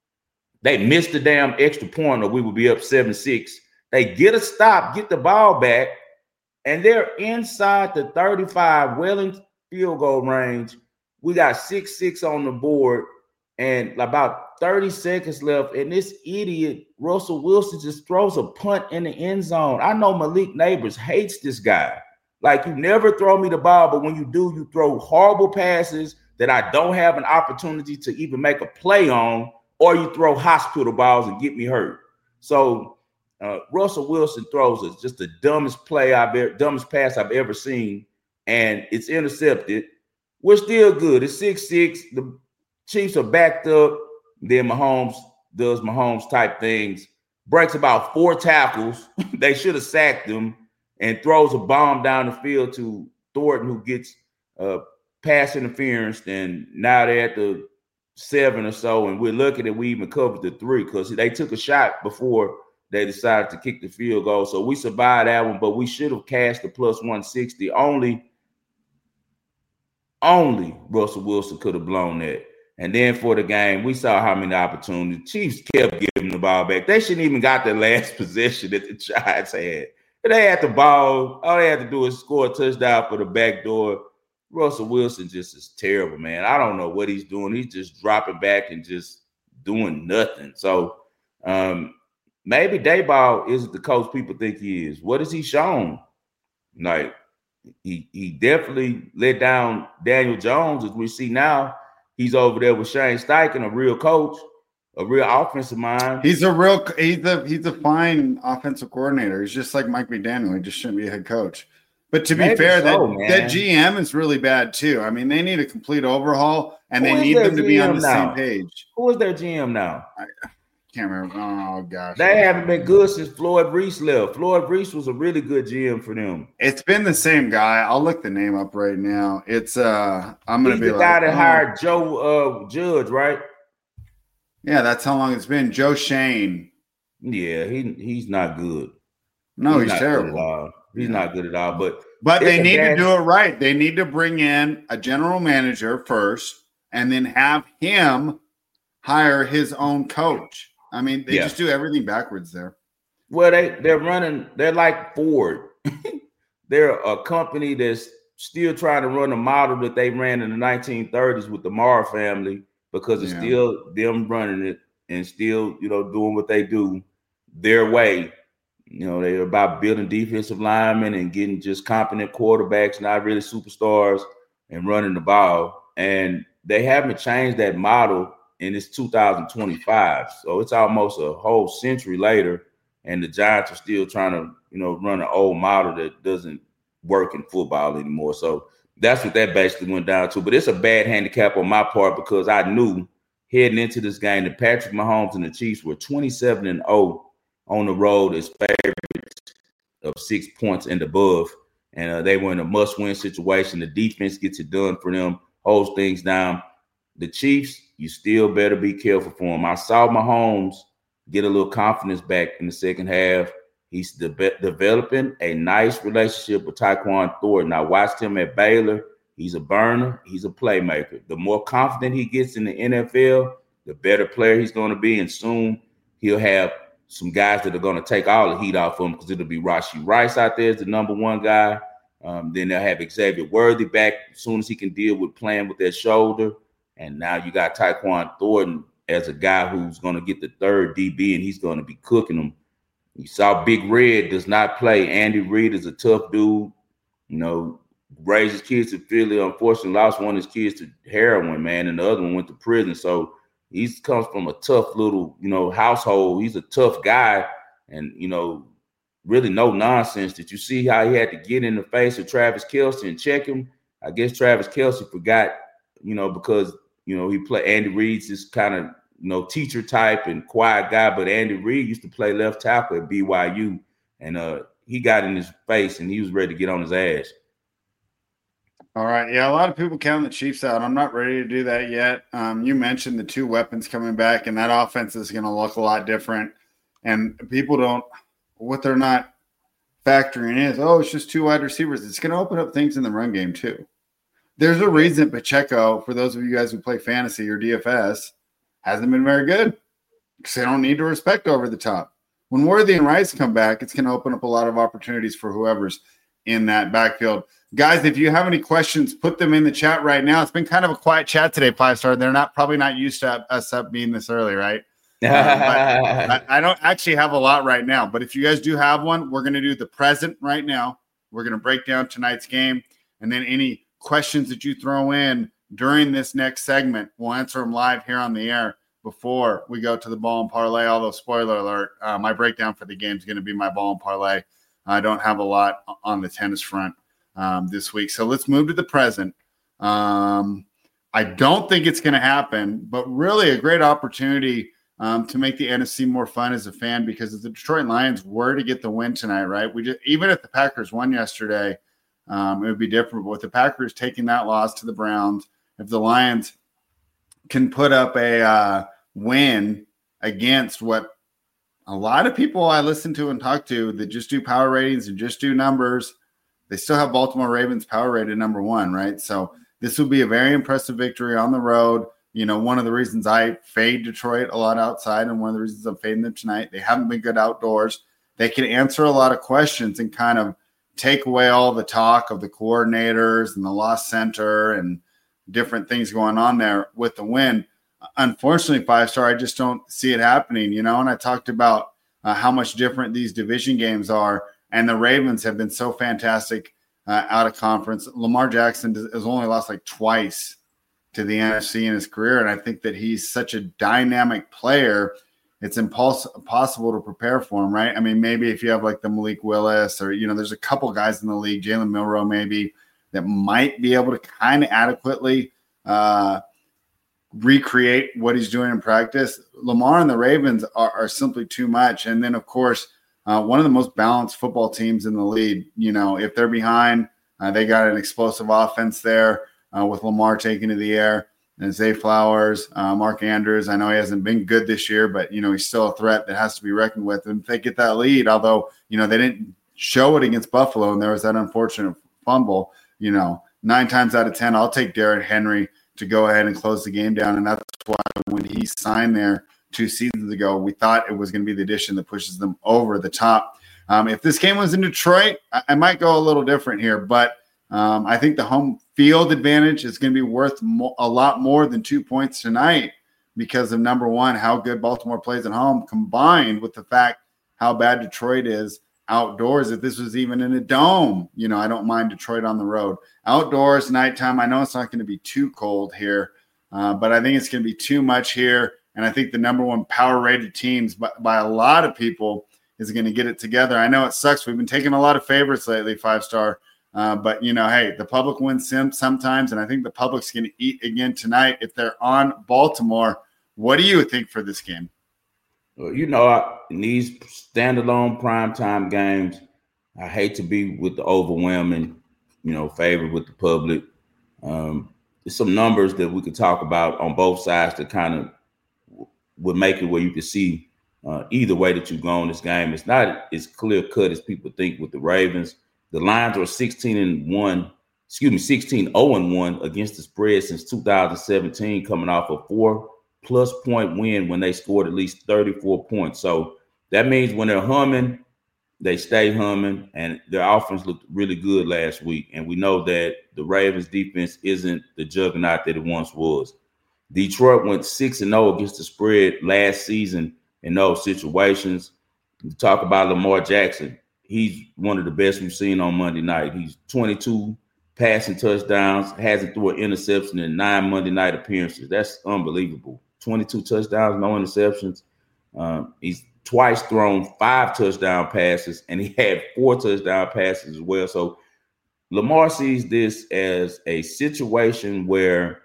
They missed the damn extra point or we would be up seven six. They get a stop, get the ball back, and they're inside the thirty-five, well in field goal range. We got six six on the board and about thirty seconds left, and this idiot, Russell Wilson, just throws a punt in the end zone. I know Malik Neighbors hates this guy. Like, you never throw me the ball, but when you do, you throw horrible passes that I don't have an opportunity to even make a play on, or you throw hospital balls and get me hurt. So uh, Russell Wilson throws us just the dumbest play I've ever, dumbest pass I've ever seen, and it's intercepted. We're still good. It's six six. The Chiefs are backed up. Then Mahomes does Mahomes type things, breaks about four tackles. They should have sacked him, and throws a bomb down the field to Thornton, who gets uh, pass interference. And now they're at the seven or so, and we're lucky that we even covered the three because they took a shot before they decided to kick the field goal. So we survived that one, but we should have cashed the plus one sixty. Only Only Russell Wilson could have blown that. And then for the game, we saw how many opportunities. Chiefs kept giving the ball back. They shouldn't even got the last possession that the Giants had. They had the ball. All they had to do is score a touchdown for the back door. Russell Wilson just is terrible, man. I don't know what he's doing. He's just dropping back and just doing nothing. So um, maybe Daboll isn't the coach people think he is. What has he shown? Like, He he definitely let down Daniel Jones, as we see now. He's over there with Shane Steichen, a real coach, a real offensive mind. He's a real he's a he's a fine offensive coordinator. He's just like Mike McDaniel. He just shouldn't be a head coach. But to Maybe be fair, so, that, that G M is really bad too. I mean, they need a complete overhaul, and Who they need them to G M be on the now? same page. Who is their G M now? I can't remember. Oh gosh, they haven't been good since Floyd Reese left. Floyd Reese was a really good G M for them. It's been the same guy. I'll look the name up right now. It's uh, I'm gonna He's be the like, guy that oh. hired Joe uh, Judge, right? Yeah, that's how long it's been. Joe Shane. Yeah, he he's not good. No, he's, he's terrible. He's yeah. not good at all. But but they need bad- to do it right. They need to bring in a general manager first, and then have him hire his own coach. I mean, they yeah. just do everything backwards there. Well, they, they're running, they're like Ford. They're a company that's still trying to run a model that they ran in the nineteen thirties with the Mara family, because it's yeah. still them running it and still, you know, doing what they do their way. You know, they're about building defensive linemen and getting just competent quarterbacks, not really superstars, and running the ball. And they haven't changed that model. And it's two thousand twenty-five, so it's almost a whole century later, and the Giants are still trying to, you know, run an old model that doesn't work in football anymore. So that's what that basically went down to. But it's a bad handicap on my part, because I knew heading into this game that Patrick Mahomes and the Chiefs were twenty-seven and oh on the road as favorites of six points and above, and uh, they were in a must-win situation. The defense gets it done for them, holds things down. The Chiefs, you still better be careful for him. I saw Mahomes get a little confidence back in the second half. He's de- developing a nice relationship with Tyquan Thornton. I watched him at Baylor. He's a burner. He's a playmaker. The more confident he gets in the N F L, the better player he's going to be. And soon he'll have some guys that are going to take all the heat off him, because it'll be Rashee Rice out there as the number one guy. Um, then they'll have Xavier Worthy back as soon as he can deal with playing with that shoulder. And now you got Tyquan Thornton as a guy who's going to get the third D B, and he's going to be cooking them. You saw Big Red does not play. Andy Reid is a tough dude. You know, raised his kids to Philly. Unfortunately, lost one of his kids to heroin, man, and the other one went to prison. So he comes from a tough little, you know, household. He's a tough guy, and, you know, really no nonsense. Did you see how he had to get in the face of Travis Kelce and check him? I guess Travis Kelce forgot, you know, because – you know, he play Andy Reid's this kind of, you know, teacher type and quiet guy, but Andy Reid used to play left tackle at B Y U, and uh, he got in his face and he was ready to get on his ass. All right. Yeah, a lot of people count the Chiefs out. I'm not ready to do that yet. Um, you mentioned the two weapons coming back, and that offense is going to look a lot different. And people don't – what they're not factoring is, oh, it's just two wide receivers. It's going to open up things in the run game too. There's a reason Pacheco, for those of you guys who play fantasy or D F S, hasn't been very good, because they don't need to respect over the top. When Worthy and Rice come back, it's going to open up a lot of opportunities for whoever's in that backfield. Guys, if you have any questions, put them in the chat right now. It's been kind of a quiet chat today, Five Star. They're not probably not used to us up being this early, right? um, I, I don't actually have a lot right now, but if you guys do have one, we're going to do the present right now. We're going to break down tonight's game, and then any questions that you throw in during this next segment. We'll answer them live here on the air before we go to the ball and parlay. Although, spoiler alert, uh, my breakdown for the game is going to be my ball and parlay. I don't have a lot on the tennis front um, this week. So let's move to the present. Um, I don't think it's going to happen, but really a great opportunity um, to make the N F C more fun as a fan, because if the Detroit Lions were to get the win tonight, right, we just, even if the Packers won yesterday, um, it would be different. But with the Packers taking that loss to the Browns, if the Lions can put up a uh, win against what a lot of people I listen to and talk to that just do power ratings and just do numbers, they still have Baltimore Ravens power rated number one, right? So this would be a very impressive victory on the road. You know, one of the reasons I fade Detroit a lot outside, and one of the reasons I'm fading them tonight, they haven't been good outdoors. They can answer a lot of questions and kind of take away all the talk of the coordinators and the loss center and different things going on there with the win. Unfortunately, Five Star, I just don't see it happening, you know, and I talked about uh, how much different these division games are, and the Ravens have been so fantastic uh, out of conference. Lamar Jackson has only lost like twice to the N F C in his career, and I think that he's such a dynamic player, it's impuls- impossible to prepare for him, right? I mean, maybe if you have like the Malik Willis, or, you know, there's a couple guys in the league, Jalen Milroe maybe, that might be able to kind of adequately uh, recreate what he's doing in practice. Lamar and the Ravens are, are simply too much. And then, of course, uh, one of the most balanced football teams in the league. You know, if they're behind, uh, they got an explosive offense there uh, with Lamar taking to the air, and Zay Flowers, uh, Mark Andrews. I know he hasn't been good this year, but, you know, he's still a threat that has to be reckoned with. And if they get that lead, although, you know, they didn't show it against Buffalo and there was that unfortunate fumble, you know, nine times out of ten, I'll take Derrick Henry to go ahead and close the game down. And that's why when he signed there two seasons ago, we thought it was going to be the addition that pushes them over the top. Um, if this game was in Detroit, I, I might go a little different here, but um, I think the home field advantage is going to be worth mo- a lot more than two points tonight because of, number one, how good Baltimore plays at home, combined with the fact how bad Detroit is outdoors. If this was even in a dome, you know, I don't mind Detroit on the road. Outdoors, nighttime, I know it's not going to be too cold here, uh, but I think it's going to be too much here. And I think the number one power-rated teams by, by a lot of people is going to get it together. I know it sucks. We've been taking a lot of favorites lately, five-star. Uh, but, you know, hey, the public wins sim sometimes, and I think the public's going to eat again tonight if they're on Baltimore. What do you think for this game? Well, you know, in these standalone primetime games, I hate to be with the overwhelming, you know, favorite with the public. Um, there's some numbers that we could talk about on both sides that kind of would make it where you can see uh, either way that you go in this game. It's not as clear cut as people think with the Ravens. The Lions are sixteen and one, excuse me, sixteen oh and one against the spread since two thousand seventeen, coming off a four plus point win when they scored at least thirty-four points. So that means when they're humming, they stay humming, and their offense looked really good last week. And we know that the Ravens defense isn't the juggernaut that it once was. Detroit went six and oh against the spread last season in those situations. You talk about Lamar Jackson. He's one of the best we've seen on Monday night. He's twenty-two passing touchdowns, hasn't threw an interception in nine Monday night appearances. That's unbelievable. twenty-two touchdowns, no interceptions. Um, he's twice thrown five touchdown passes, and he had four touchdown passes as well. So Lamar sees this as a situation where,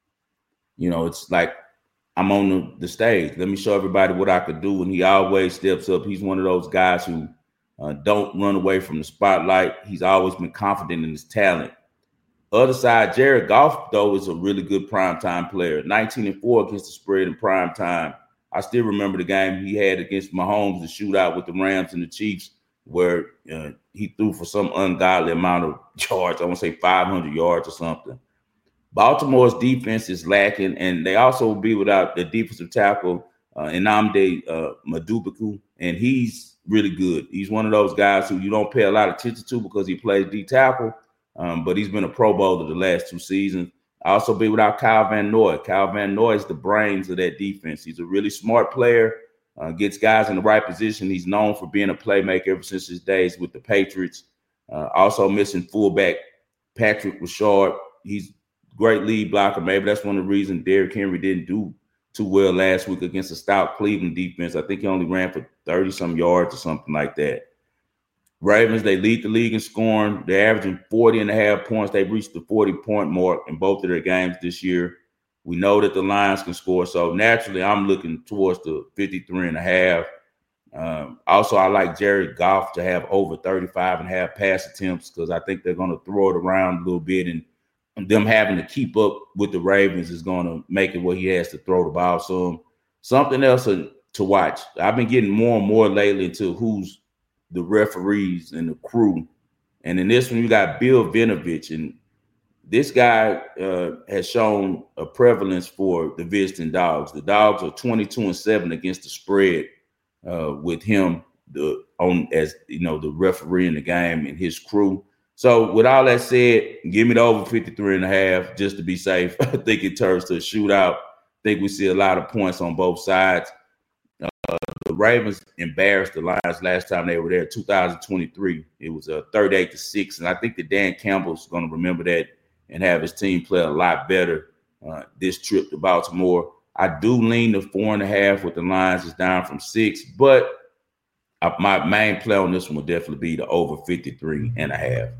you know, it's like, I'm on the, the stage. Let me show everybody what I could do. And he always steps up. He's one of those guys who uh, don't run away from the spotlight. He's always been confident in his talent. Other side, Jared Goff, though, is a really good primetime player. nineteen and four against the spread in primetime. I still remember the game he had against Mahomes, the shootout with the Rams and the Chiefs, where uh, he threw for some ungodly amount of yards. I want to say five hundred yards or something. Baltimore's defense is lacking, and they also will be without the defensive tackle, uh, Nnamdi uh, Madubuku, and he's really good. He's one of those guys who you don't pay a lot of attention to because he plays D-tackle, um, but he's been a Pro Bowler the last two seasons. I also be without Kyle Van Noy. Kyle Van Noy is the brains of that defense. He's a really smart player, uh, gets guys in the right position. He's known for being a playmaker ever since his days with the Patriots. Uh, also missing fullback Patrick Ricard. He's great lead blocker. Maybe that's one of the reasons Derrick Henry didn't do too well last week against a stout Cleveland defense. I think he only ran for thirty-some yards or something like that. Ravens, they lead the league in scoring. They're averaging forty and a half points. They've reached the forty-point mark in both of their games this year. We know that the Lions can score, so naturally I'm looking towards the fifty-three and a half. Um, also, I like Jared Goff to have over thirty-five and a half pass attempts because I think they're going to throw it around a little bit, and them having to keep up with the Ravens is going to make it where he has to throw the ball. So something else to, to watch. I've been getting more and more lately into who's the referees and the crew. And in this one, you got Bill Vinovich, and this guy uh, has shown a prevalence for the visiting dogs. The Dogs are twenty-two and seven against the spread uh, with him the on as you know the referee in the game and his crew. So with all that said, give me the over fifty-three and a half just to be safe. I think it turns to a shootout. I think we see a lot of points on both sides. Uh, the Ravens embarrassed the Lions last time they were there, two thousand twenty-three. It was a uh, thirty-eight to six, and I think that Dan Campbell's going to remember that and have his team play a lot better uh, this trip to Baltimore. I do lean to four and a half with the Lions. It's down from six, but I, my main play on this one will definitely be the over fifty-three and a half.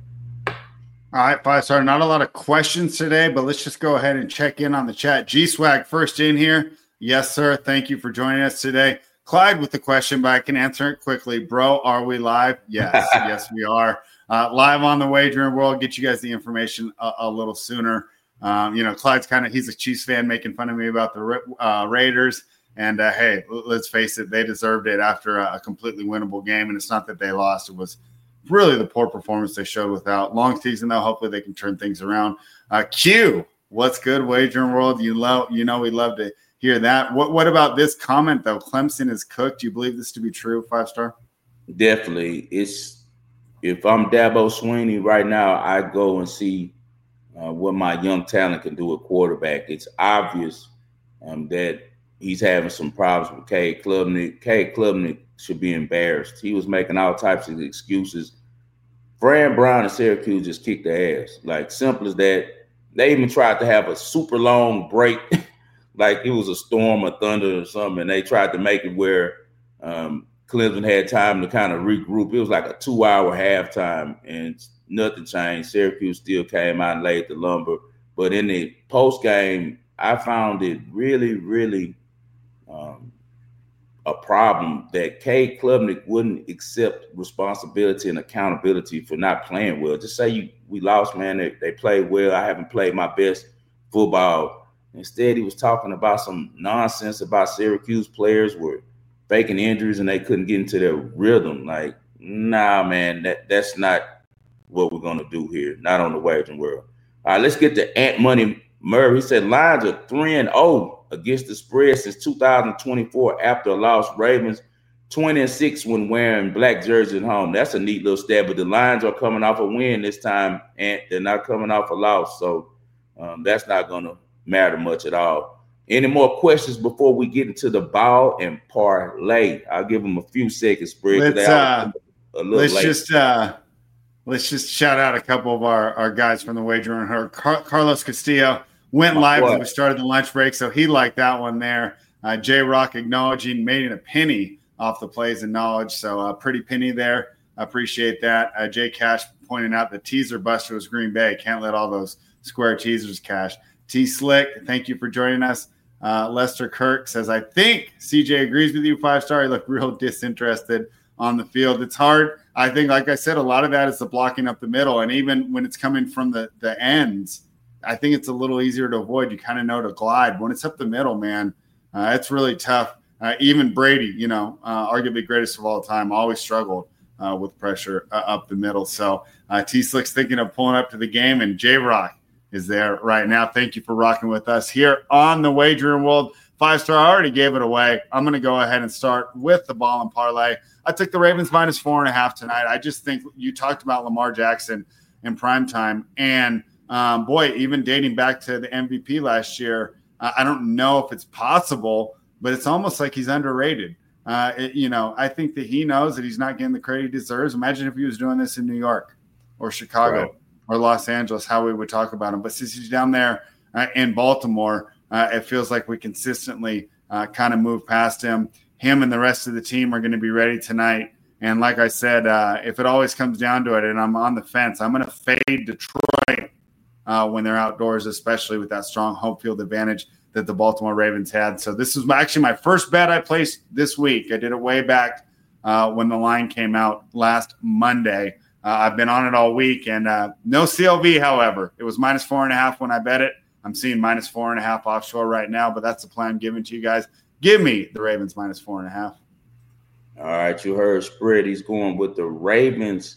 All right, five star. Not a lot of questions today, but let's just go ahead and check in on the chat. G-Swag first in here. Yes, sir. Thank you for joining us today. Clyde with the question, but I can answer it quickly. Bro, are we live? Yes, yes, we are. Uh, live on the Wagering World. Get you guys the information a, a little sooner. Um, you know, Clyde's kind of, he's a Chiefs fan making fun of me about the uh, Raiders. And, uh, hey, let's face it, they deserved it after a, a completely winnable game. And it's not that they lost. It was really the poor performance they showed without. Long season, though. Hopefully they can turn things around. Uh, Q, what's good, Wagering World? You love, you know we love to hear that. What What about this comment, though? Clemson is cooked. Do you believe this to be true, five-star? Definitely. It's if I'm Dabo Swinney right now, I go and see uh, what my young talent can do at quarterback. It's obvious um, that he's having some problems with Cade Klubnik. Cade Klubnik should be embarrassed. He was making all types of excuses. Fran Brown and Syracuse just kicked their ass. Like, simple as that. They even tried to have a super long break, like it was a storm or thunder or something, and they tried to make it where um, Clemson had time to kind of regroup. It was like a two-hour halftime, and nothing changed. Syracuse still came out and laid the lumber. But in the post-game, I found it really, really um, a problem that Cade Klubnik wouldn't accept responsibility and accountability for not playing well. Just say you we lost, man. They, they played well. I haven't played my best football. Instead, he was talking about some nonsense about Syracuse players were faking injuries and they couldn't get into their rhythm. Like, nah, man, that, that's not what we're going to do here. Not on the Wagering World. All right, let's get to Ant Money Murray. He said Lions are three and oh against the spread since two thousand twenty-four after a loss. Ravens twenty and six when wearing black jerseys at home. That's a neat little stat, but the Lions are coming off a win this time, and they're not coming off a loss. So um, that's not going to matter much at all. Any more questions before we get into the ball and parlay? I'll give them a few seconds. Spread. Let's, uh, a let's late. just uh, let's just shout out a couple of our, our guys from the Wagering Her. Car- Carlos Castillo went My live boy. as we started the lunch break, so he liked that one there. Uh, J Rock acknowledging made it a penny off the plays and knowledge, so a uh, pretty penny there. I appreciate that. Uh, Jay Cash pointing out the teaser buster was Green Bay. Can't let all those square teasers cash. T Slick, thank you for joining us. Uh, Lester Kirk says, I think C J agrees with you, five-star. He looked real disinterested on the field. It's hard. I think, like I said, a lot of that is the blocking up the middle. And even when it's coming from the, the ends, I think it's a little easier to avoid. You kind of know to glide. When it's up the middle, man, uh, it's really tough. Uh, even Brady, you know, uh, arguably greatest of all time, always struggled uh, with pressure uh, up the middle. So uh, T-Slick's thinking of pulling up to the game, and J-Rock is there right now. Thank you for rocking with us here on the Wagering World. Five-star, I already gave it away. I'm going to go ahead and start with the ball and parlay. I took the Ravens minus four and a half tonight. I just think you talked about Lamar Jackson in primetime, and Um, boy, even dating back to the M V P last year, uh, I don't know if it's possible, but it's almost like he's underrated. Uh, it, you know, I think that he knows that he's not getting the credit he deserves. Imagine if he was doing this in New York or Chicago, right, or Los Angeles, how we would talk about him. But since he's down there uh, in Baltimore, uh, it feels like we consistently uh, kind of move past him. Him and the rest of the team are going to be ready tonight. And like I said, uh, if it always comes down to it and I'm on the fence, I'm going to fade Detroit uh, when they're outdoors, especially with that strong home field advantage that the Baltimore Ravens had. So this is my, actually my first bet I placed this week. I did it way back uh, when the line came out last Monday. Uh, I've been on it all week, and uh, no C L V, however. It was minus four and a half when I bet it. I'm seeing minus four and a half offshore right now, but that's the plan I'm giving to you guys. Give me the Ravens minus four and a half. All right, you heard spread. He's going with the Ravens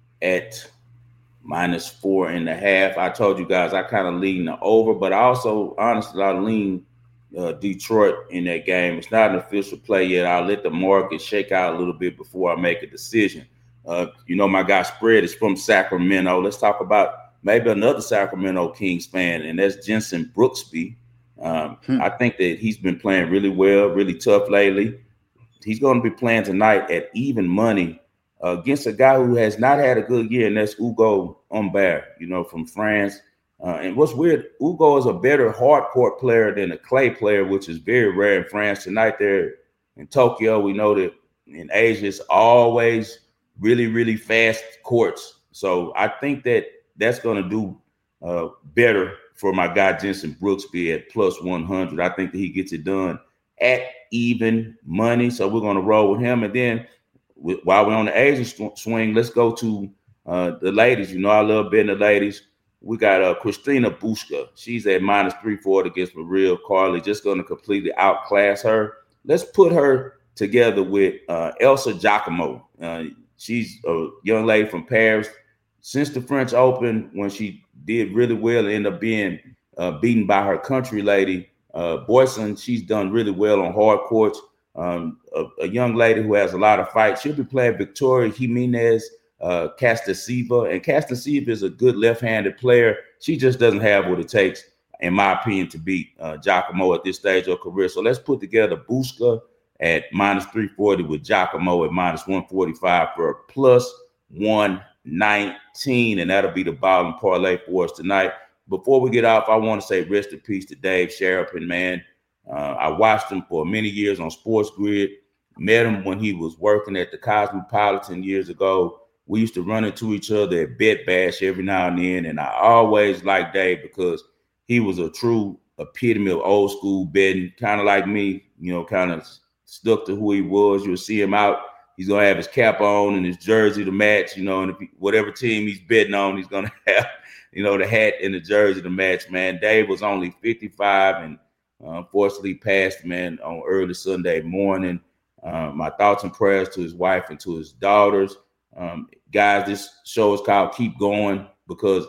at minus four and a half. I told you guys I kind of lean the over, but also, honestly, I lean uh, Detroit in that game. It's not an official play yet. I'll let the market shake out a little bit before I make a decision. Uh, you know, my guy Spread is from Sacramento. Let's talk about maybe another Sacramento Kings fan, and that's Jensen Brooksby. Um, hmm. I think that he's been playing really well, really tough lately. He's going to be playing tonight at even money uh, against a guy who has not had a good year, and that's Ugo Humbert, you know, from France. Uh, and what's weird, Ugo is a better hard court player than a clay player, which is very rare in France. Tonight there in Tokyo, we know that in Asia it's always really, really fast courts. So I think that that's going to do uh, better for my guy Jensen Brooksby at plus one hundred. I think that he gets it done at even money. So we're going to roll with him. And then w- while we're on the Asian sw- swing, let's go to uh, the ladies. You know, I love betting the ladies. We got uh, Christina Buska. She's at minus three forty against Maria Carley, just going to completely outclass her. Let's put her together with uh, Elsa Giacomo. Uh, she's a young lady from Paris. Since the French Open, when she did really well and ended up being uh, beaten by her country lady, uh, Boyson, she's done really well on hard courts. Um, a, a young lady who has a lot of fight. She'll be playing Victoria Jimenez uh, Castasiva, and Castasiva is a good left-handed player. She just doesn't have what it takes, in my opinion, to beat uh, Giacomo at this stage of her career. So let's put together Buska at minus three forty with Giacomo at minus one forty-five for a plus one nineteen, and that'll be the bottom parlay for us tonight. Before we get off, I want to say rest in peace to Dave Sharapan, man. Uh, I watched him for many years on Sports Grid. Met him when he was working at the Cosmopolitan years ago. We used to run into each other at Bet Bash every now and then, and I always liked Dave because he was a true epitome of old school betting, kind of like me, you know, kind of stuck to who he was. You'll see him out. He's going to have his cap on and his jersey to match, you know, and if he, whatever team he's betting on, he's going to have, you know, the hat and the jersey to match, man. Dave was only fifty-five and uh, unfortunately passed, man, on early Sunday morning. Uh, my thoughts and prayers to his wife and to his daughters. Um, guys, this show is called Keep Going because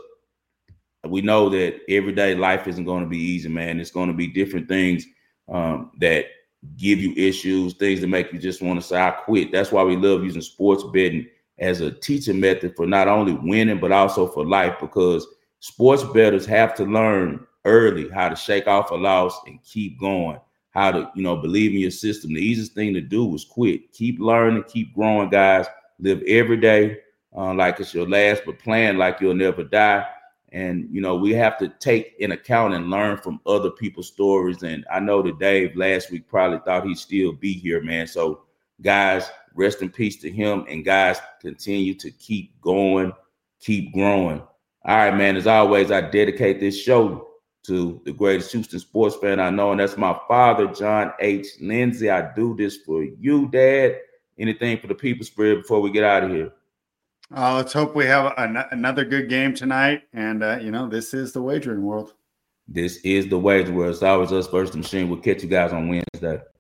we know that everyday life isn't going to be easy, man. It's going to be different things um, that give you issues, things that make you just want to say, I quit. That's why we love using sports betting as a teaching method for not only winning, but also for life, because sports bettors have to learn early how to shake off a loss and keep going, how to, you know, believe in your system. The easiest thing to do is quit. Keep learning, keep growing, guys. Live every day uh, like it's your last, but plan like you'll never die. And, you know, we have to take in account and learn from other people's stories. And I know that Dave last week probably thought he'd still be here, man. So, guys, rest in peace to him. And, guys, continue to keep going, keep growing. All right, man, as always, I dedicate this show to the greatest Houston sports fan I know, and that's my father, John H. Lindsay. I do this for you, Dad. Anything for the people, Spread, before we get out of here? Uh, let's hope we have an- another good game tonight. And, uh, you know, this is the wagering world. This is the wagering world. It's always us versus the machine. We'll catch you guys on Wednesday.